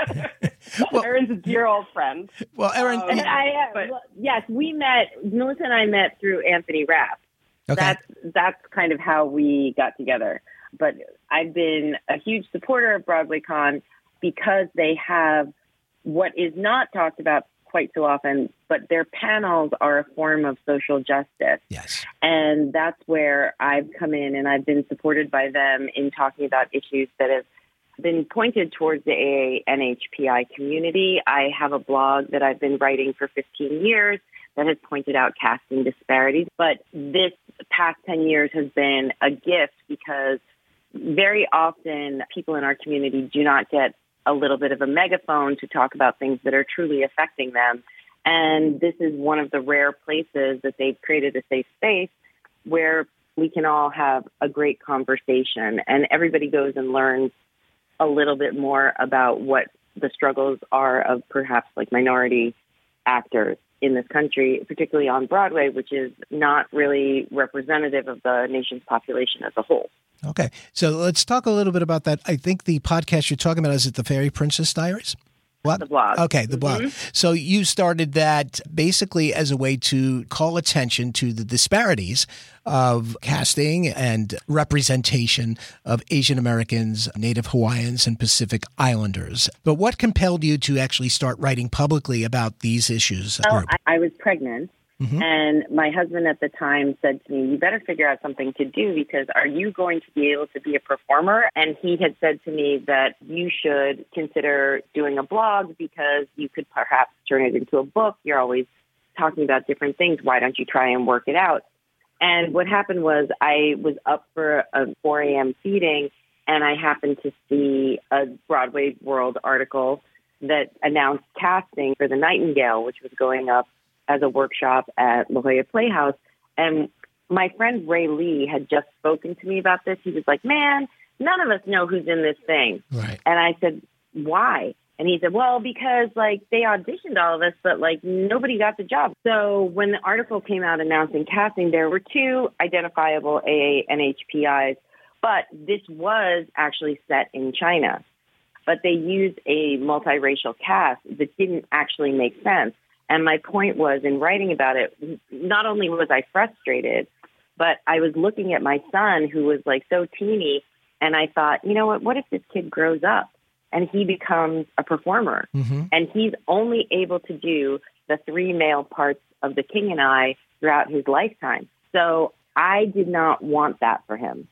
well, Erin's a dear old friend.
Well, Erin,
um, and I uh, but, well, yes, we met. Melissa and I met through Anthony Rapp.
Okay.
That's that's kind of how we got together. But I've been a huge supporter of BroadwayCon because they have what is not talked about quite so often, but their panels are a form of social justice.
Yes.
And that's where I've come in, and I've been supported by them in talking about issues that have been pointed towards the A A N H P I community. I have a blog that I've been writing for fifteen years that has pointed out casting disparities. But this past ten years has been a gift because very often people in our community do not get a little bit of a megaphone to talk about things that are truly affecting them. And this is one of the rare places that they've created a safe space where we can all have a great conversation and everybody goes and learns a little bit more about what the struggles are of perhaps like minority actors in this country, particularly on Broadway, which is not really representative of the nation's population as a whole.
Okay, so let's talk a little bit about that. I think the podcast you're talking about, is it the Fairy Princess Diaries? What?
The blog.
Okay, the blog.
Mm-hmm.
So you started that basically as a way to call attention to the disparities of casting and representation of Asian Americans, Native Hawaiians, and Pacific Islanders. But what compelled you to actually start writing publicly about these issues?
Well, I, I was pregnant. Mm-hmm. And my husband at the time said to me, you better figure out something to do because are you going to be able to be a performer? And he had said to me that you should consider doing a blog because you could perhaps turn it into a book. You're always talking about different things. Why don't you try and work it out? And what happened was I was up for a four a.m. feeding and I happened to see a Broadway World article that announced casting for The Nightingale, which was going up as a workshop at La Jolla Playhouse. And my friend Ray Lee had just spoken to me about this. He was like, man, none of us know who's in this thing.
Right.
And I said, why? And he said, well, because like they auditioned all of us, but like nobody got the job. So when the article came out announcing casting, there were two identifiable A A N H P Is, but this was actually set in China. But they used a multiracial cast that didn't actually make sense. And my point was, in writing about it, not only was I frustrated, but I was looking at my son who was like so teeny, and I thought, you know what, what if this kid grows up and he becomes a performer
mm-hmm.
and he's only able to do the three male parts of The King and I throughout his lifetime? So I did not want that for him.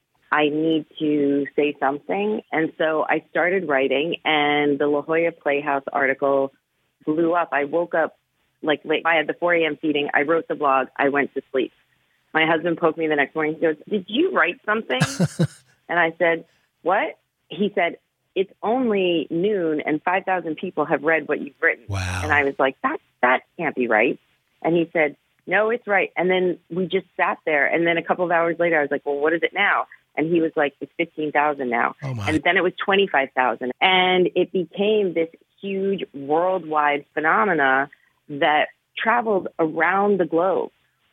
I need to say something. And so I started writing, and the La Jolla Playhouse article blew up. I woke up like late. I had the four a.m. feeding. I wrote the blog. I went to sleep. My husband poked me the next morning. He goes, did you write something? And I said, what? He said, it's only noon and five thousand people have read what you've written.
Wow.
And I was like, that, that can't be right. And he said, no, it's right. And then we just sat there. And then a couple of hours later, I was like, well, what is it now? And he was like, it's fifteen thousand now.
Oh my.
And then it was twenty-five thousand. And it became this huge worldwide phenomena that traveled around the globe.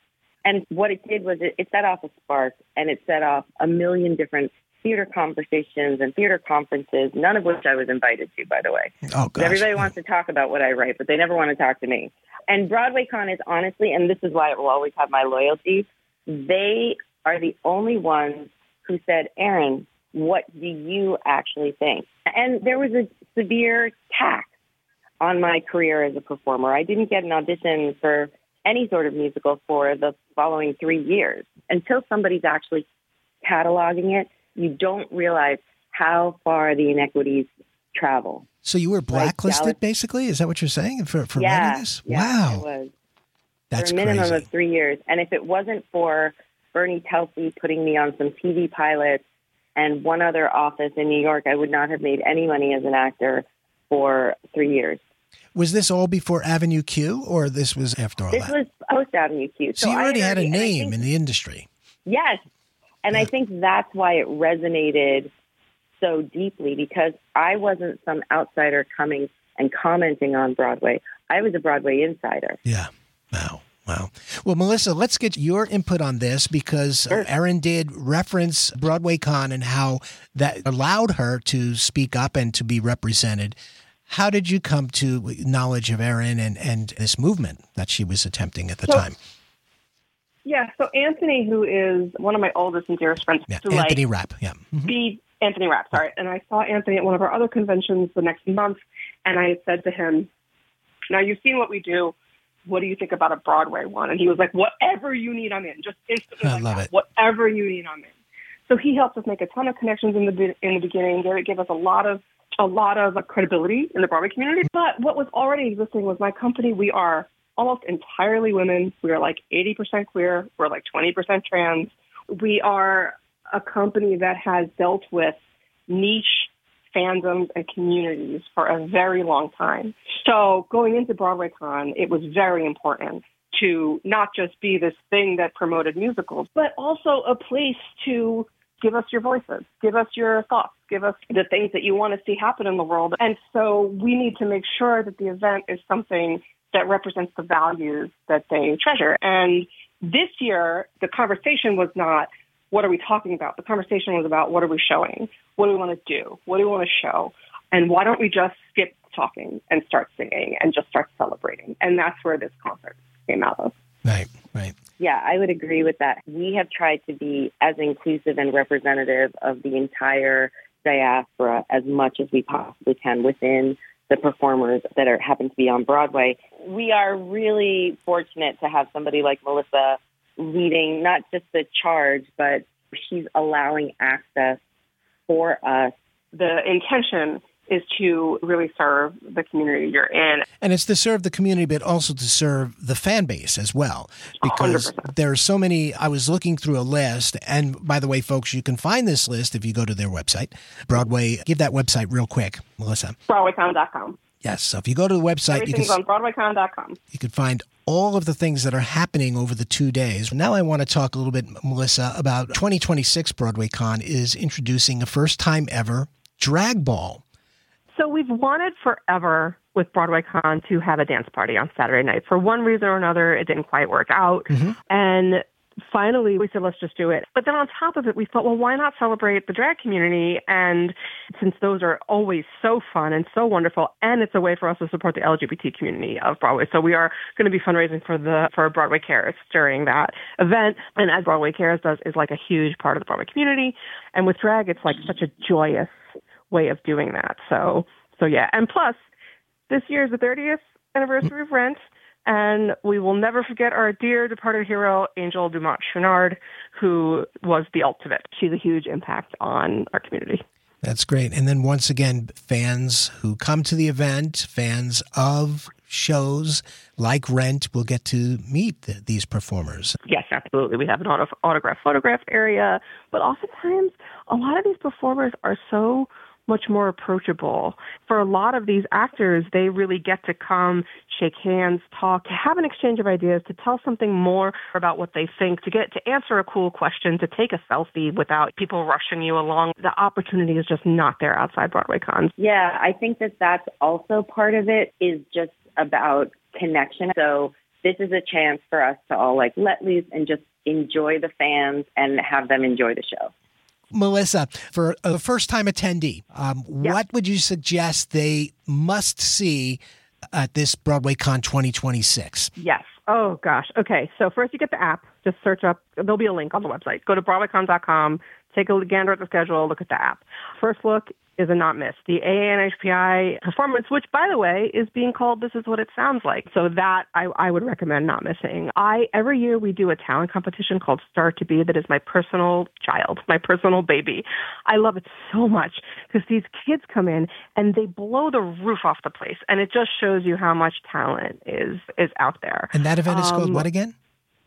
And what it did was it, it set off a spark, and it set off a million different theater conversations and theater conferences, none of which I was invited to, by the way.
Oh, gosh.
Everybody wants to talk about what I write, but they never want to talk to me. And BroadwayCon is honestly, and this is why it will always have my loyalty, they are the only ones who said, Erin, what do you actually think? And there was a severe tax on my career as a performer. I didn't get an audition for any sort of musical for the following three years. Until somebody's actually cataloging it, you don't realize how far the inequities travel.
So you were blacklisted,
like Dallas,
basically? Is that what you're saying for, for
yeah,
writing this?
Yeah,
wow.
It was.
That's
for a minimum
crazy.
of three years. And if it wasn't for Bernie Telsey putting me on some T V pilots and one other office in New York, I would not have made any money as an actor for three years.
Was this all before Avenue Q, or this was after all
This
that?
was post-Avenue Q.
so you
I
already had a
and I
name
think-
in the industry.
Yes. And I think that's why it resonated so deeply, because I wasn't some outsider coming and commenting on Broadway. I was a Broadway insider.
Yeah. Wow. Wow. Well, Melissa, let's get your input on this, because
Sure.
Erin did reference BroadwayCon and how that allowed her to speak up and to be represented. How did you come to knowledge of Erin and, and this movement that she was attempting at the
So-
time?
Yeah, so Anthony, who is one of my oldest and dearest friends,
Yeah,
to
Anthony
like
Rapp. Yeah. Mhm.
be Anthony Rapp, sorry. And I saw Anthony at one of our other conventions the next month, and I said to him, now you've seen what we do. What do you think about a Broadway one? And he was like, whatever you need, I'm in. Just instantly
I
like
love
that.
it.
Whatever you need, I'm in. So he helped us make a ton of connections in the be- in the beginning. Gave, gave us a lot of a lot of credibility in the Broadway community. But what was already existing was my company. We are almost entirely women. We are like eighty percent queer. We're like twenty percent trans. We are a company that has dealt with niche fandoms and communities for a very long time. So going into BroadwayCon, it was very important to not just be this thing that promoted musicals, but also a place to give us your voices, give us your thoughts, give us the things that you want to see happen in the world. And so we need to make sure that the event is something that represents the values that they treasure. And this year, the conversation was not, what are we talking about? The conversation was about, what are we showing? What do we want to do? What do we want to show? And why don't we just skip talking and start singing and just start celebrating? And that's where this concert came out of.
Right, right.
Yeah, I would agree with that. We have tried to be as inclusive and representative of the entire diaspora as much as we possibly can within the performers that are happen to be on Broadway. We are really fortunate to have somebody like Melissa leading not just the charge, but she's allowing access for us. The intention is to really serve the community you're in.
And it's to serve the community, but also to serve the fan base as well. Because
one hundred percent.
there are so many, I was looking through a list, and by the way, folks, you can find this list if you go to their website. Broadway, give that website real quick, Melissa.
BroadwayCon dot com.
Yes, so if you go to the website, you
Everything's
can,
on BroadwayCon dot com.
you can find all of the things that are happening over the two days. Now I want to talk a little bit, Melissa, about twenty twenty-six BroadwayCon is introducing a first time ever drag ball.
So we've wanted forever with BroadwayCon to have a dance party on Saturday night. For one reason or another, it didn't quite work out.
Mm-hmm.
And finally, we said, let's just do it. But then on top of it, we thought, well, why not celebrate the drag community? And since those are always so fun and so wonderful, and it's a way for us to support the L G B T community of Broadway. So we are going to be fundraising for the for Broadway Cares during that event. And as Broadway Cares does, is like a huge part of the Broadway community. And with drag, it's like such a joyous way of doing that. So, so yeah. And plus, this year is the thirtieth anniversary of Rent, and we will never forget our dear departed hero, Angel Dumont Chouinard, who was the ultimate. She's a huge impact on our community.
That's great. And then once again, fans who come to the event, fans of shows like Rent, will get to meet the, these performers.
Yes, absolutely. We have an auto- autograph photograph area, but oftentimes a lot of these performers are so much more approachable. For a lot of these actors, they really get to come, shake hands, talk, to have an exchange of ideas, to tell something more about what they think, to get to answer a cool question, to take a selfie without people rushing you along. The opportunity is just not there outside BroadwayCon.
Yeah, I think that that's also part of it, is just about connection. So this is a chance for us to all like let loose and just enjoy the fans and have them enjoy the show.
Melissa, for a first-time attendee, um,
Yeah.
what would you suggest they must see at this BroadwayCon twenty twenty-six?
Yes. Oh, gosh. Okay. So first you get the app. Just search up. There'll be a link on the website. Go to broadway con dot com. Take a gander at the schedule. Look at the app. First look is a not miss. The A A N H P I performance, which, by the way, is being called This Is What It Sounds Like. So that I, I would recommend not missing. I Every year we do a talent competition called Star to Be that is my personal child, my personal baby. I love it so much because these kids come in and they blow the roof off the place. And it just shows you how much talent is is out there.
And that event is called
Um,
what again?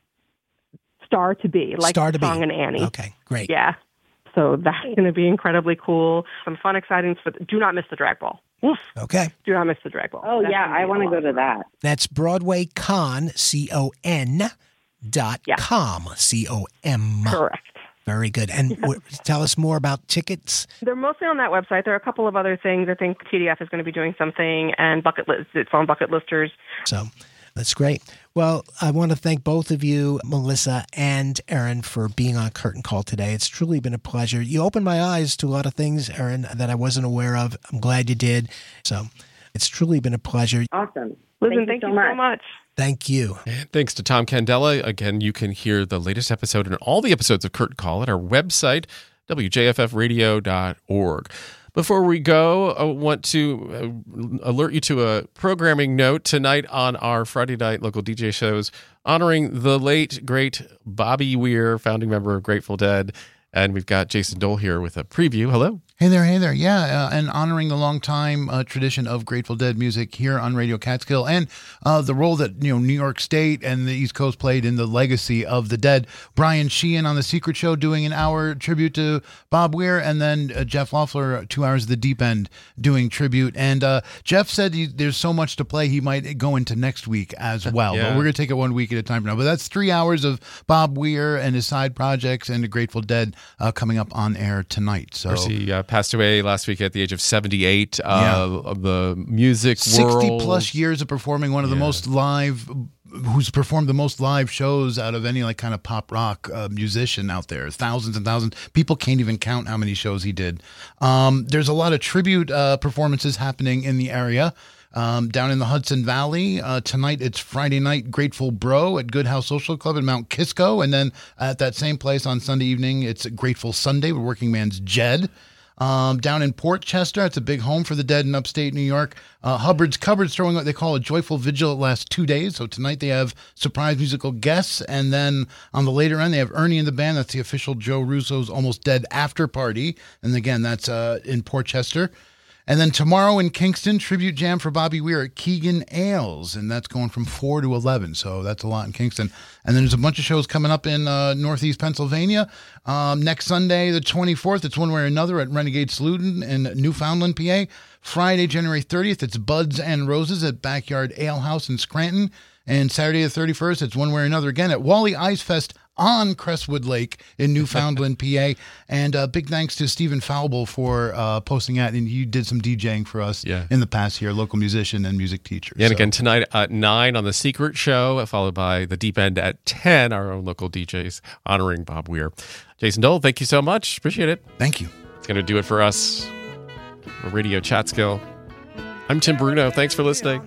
Star to Be, like
Star to
the song
Be.
and Annie.
Okay, great.
Yeah. So that's going to be incredibly cool. Some fun, exciting stuff. Do not miss the drag ball. Oof.
Okay.
Do not miss the drag ball.
Oh,
That's
yeah,
gonna be
I
a
want to
lot
go
of
to
fun.
that.
That's BroadwayCon, C O N dot com, C O M.
Correct.
Very good. And w- tell us more about tickets.
They're mostly on that website. There are a couple of other things. I think T D F is going to be doing something, and Bucket List. It's on Bucket Listers.
So that's great. Well, I want to thank both of you, Melissa and Erin, for being on Curtain Call today. It's truly been a pleasure. You opened my eyes to a lot of things, Erin, that I wasn't aware of. I'm glad you did. So it's truly been a pleasure.
Awesome.
Listen,
thank,
thank
you
you
so
so
much.
much.
Thank you.
And thanks to Tom Candela. Again, you can hear the latest episode and all the episodes of Curtain Call at our website, w j f f radio dot org. Before we go, I want to uh, alert you to a programming note tonight on our Friday night local D J shows honoring the late, great Bobby Weir, founding member of Grateful Dead. And we've got Jason Dole here with a preview. Hello.
Hey there, hey there. Yeah, uh, and honoring the long-time uh, tradition of Grateful Dead music here on Radio Catskill and uh, the role that, you know, New York State and the East Coast played in the legacy of the Dead. Brian Sheehan on The Secret Show doing an hour tribute to Bob Weir, and then uh, Jeff Loeffler, two hours of The Deep End, doing tribute. And uh, Jeff said he, there's so much to play, he might go into next week as well.
Yeah.
But we're going to take it one week at a time now. But that's three hours of Bob Weir and his side projects and the Grateful Dead uh, coming up on air tonight. So.
Of course, he uh, passed away last week at the age of seventy-eight. Uh, of the music world.
sixty plus years of performing, one of the
Yeah.
most live, who's performed the most live shows out of any like kind of pop rock uh, musician out there. Thousands and thousands. People can't even count how many shows he did. Um, there's a lot of tribute uh, performances happening in the area. Um, down in the Hudson Valley. Uh, tonight, it's Friday night Grateful Bro at Good House Social Club in Mount Kisco. And then at that same place on Sunday evening, it's Grateful Sunday with Working Man's Jed. Um, down in Port Chester, it's a big home for the Dead in upstate New York. Uh, Hubbard's Cupboard's throwing what they call a joyful vigil. It lasts two days. So tonight they have surprise musical guests. And then on the later end, they have Ernie and the Band. That's the official Joe Russo's Almost Dead after party. And again, that's uh, in Port Chester. And then tomorrow in Kingston, tribute jam for Bobby Weir at Keegan Ales, and that's going from four to eleven, so that's a lot in Kingston. And then there's a bunch of shows coming up in uh, Northeast Pennsylvania. Um, next Sunday, the twenty-fourth, it's one way or another at Renegade Saloon in Newfoundland, P A. Friday, January thirtieth, it's Buds and Roses at Backyard Ale House in Scranton. And Saturday the thirty-first, it's one way or another again at Wally Ice Fest on Crestwood Lake in Newfoundland, P A. And uh, big thanks to Stephen Falble for uh, posting that. And you did some DJing for us
Yeah.
in the past here, local musician and music teacher.
Yeah, and
So-
again, tonight at nine on The Secret Show, followed by The Deep End at ten, our own local D Js honoring Bob Weir. Jason Dole, thank you so much. Appreciate it.
Thank you.
It's going to do it for us. For Radio Chatskill. I'm Tim Bruno. Thanks for listening.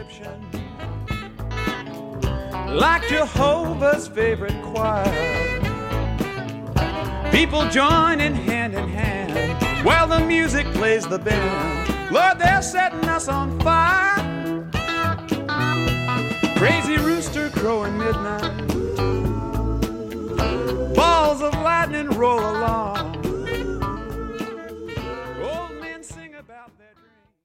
Like Jehovah's favorite choir. People joining hand in hand while the music plays the band. Lord, they're setting us on fire. Crazy rooster crowing midnight. Balls of lightning roll along. Old men sing about their dreams.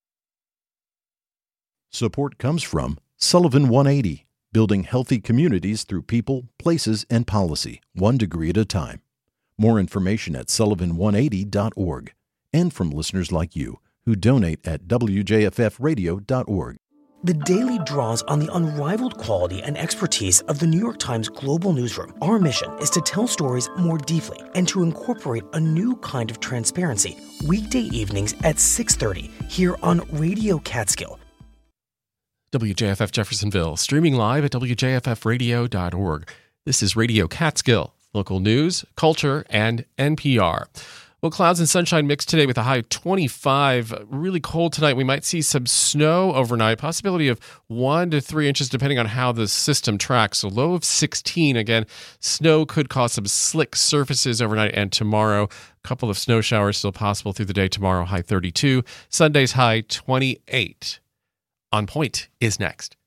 Support comes from Sullivan one eighty, building healthy communities through people, places, and policy, one degree at a time. More information at sullivan one eighty dot org, and from listeners like you who donate at w j f f radio dot org.
The Daily draws on the unrivaled quality and expertise of the New York Times Global Newsroom. Our mission is to tell stories more deeply and to incorporate a new kind of transparency. Weekday evenings at six thirty here on Radio Catskill.
W J F F Jeffersonville, streaming live at W J F F radio dot org. This is Radio Catskill, local news, culture, and N P R. Well, clouds and sunshine mixed today with a high of twenty-five. Really cold tonight. We might see some snow overnight, possibility of one to three inches depending on how the system tracks. So low of sixteen. Again, snow could cause some slick surfaces overnight and tomorrow. A couple of snow showers still possible through the day tomorrow, high thirty-two. Sunday's high twenty-eight. On Point is next.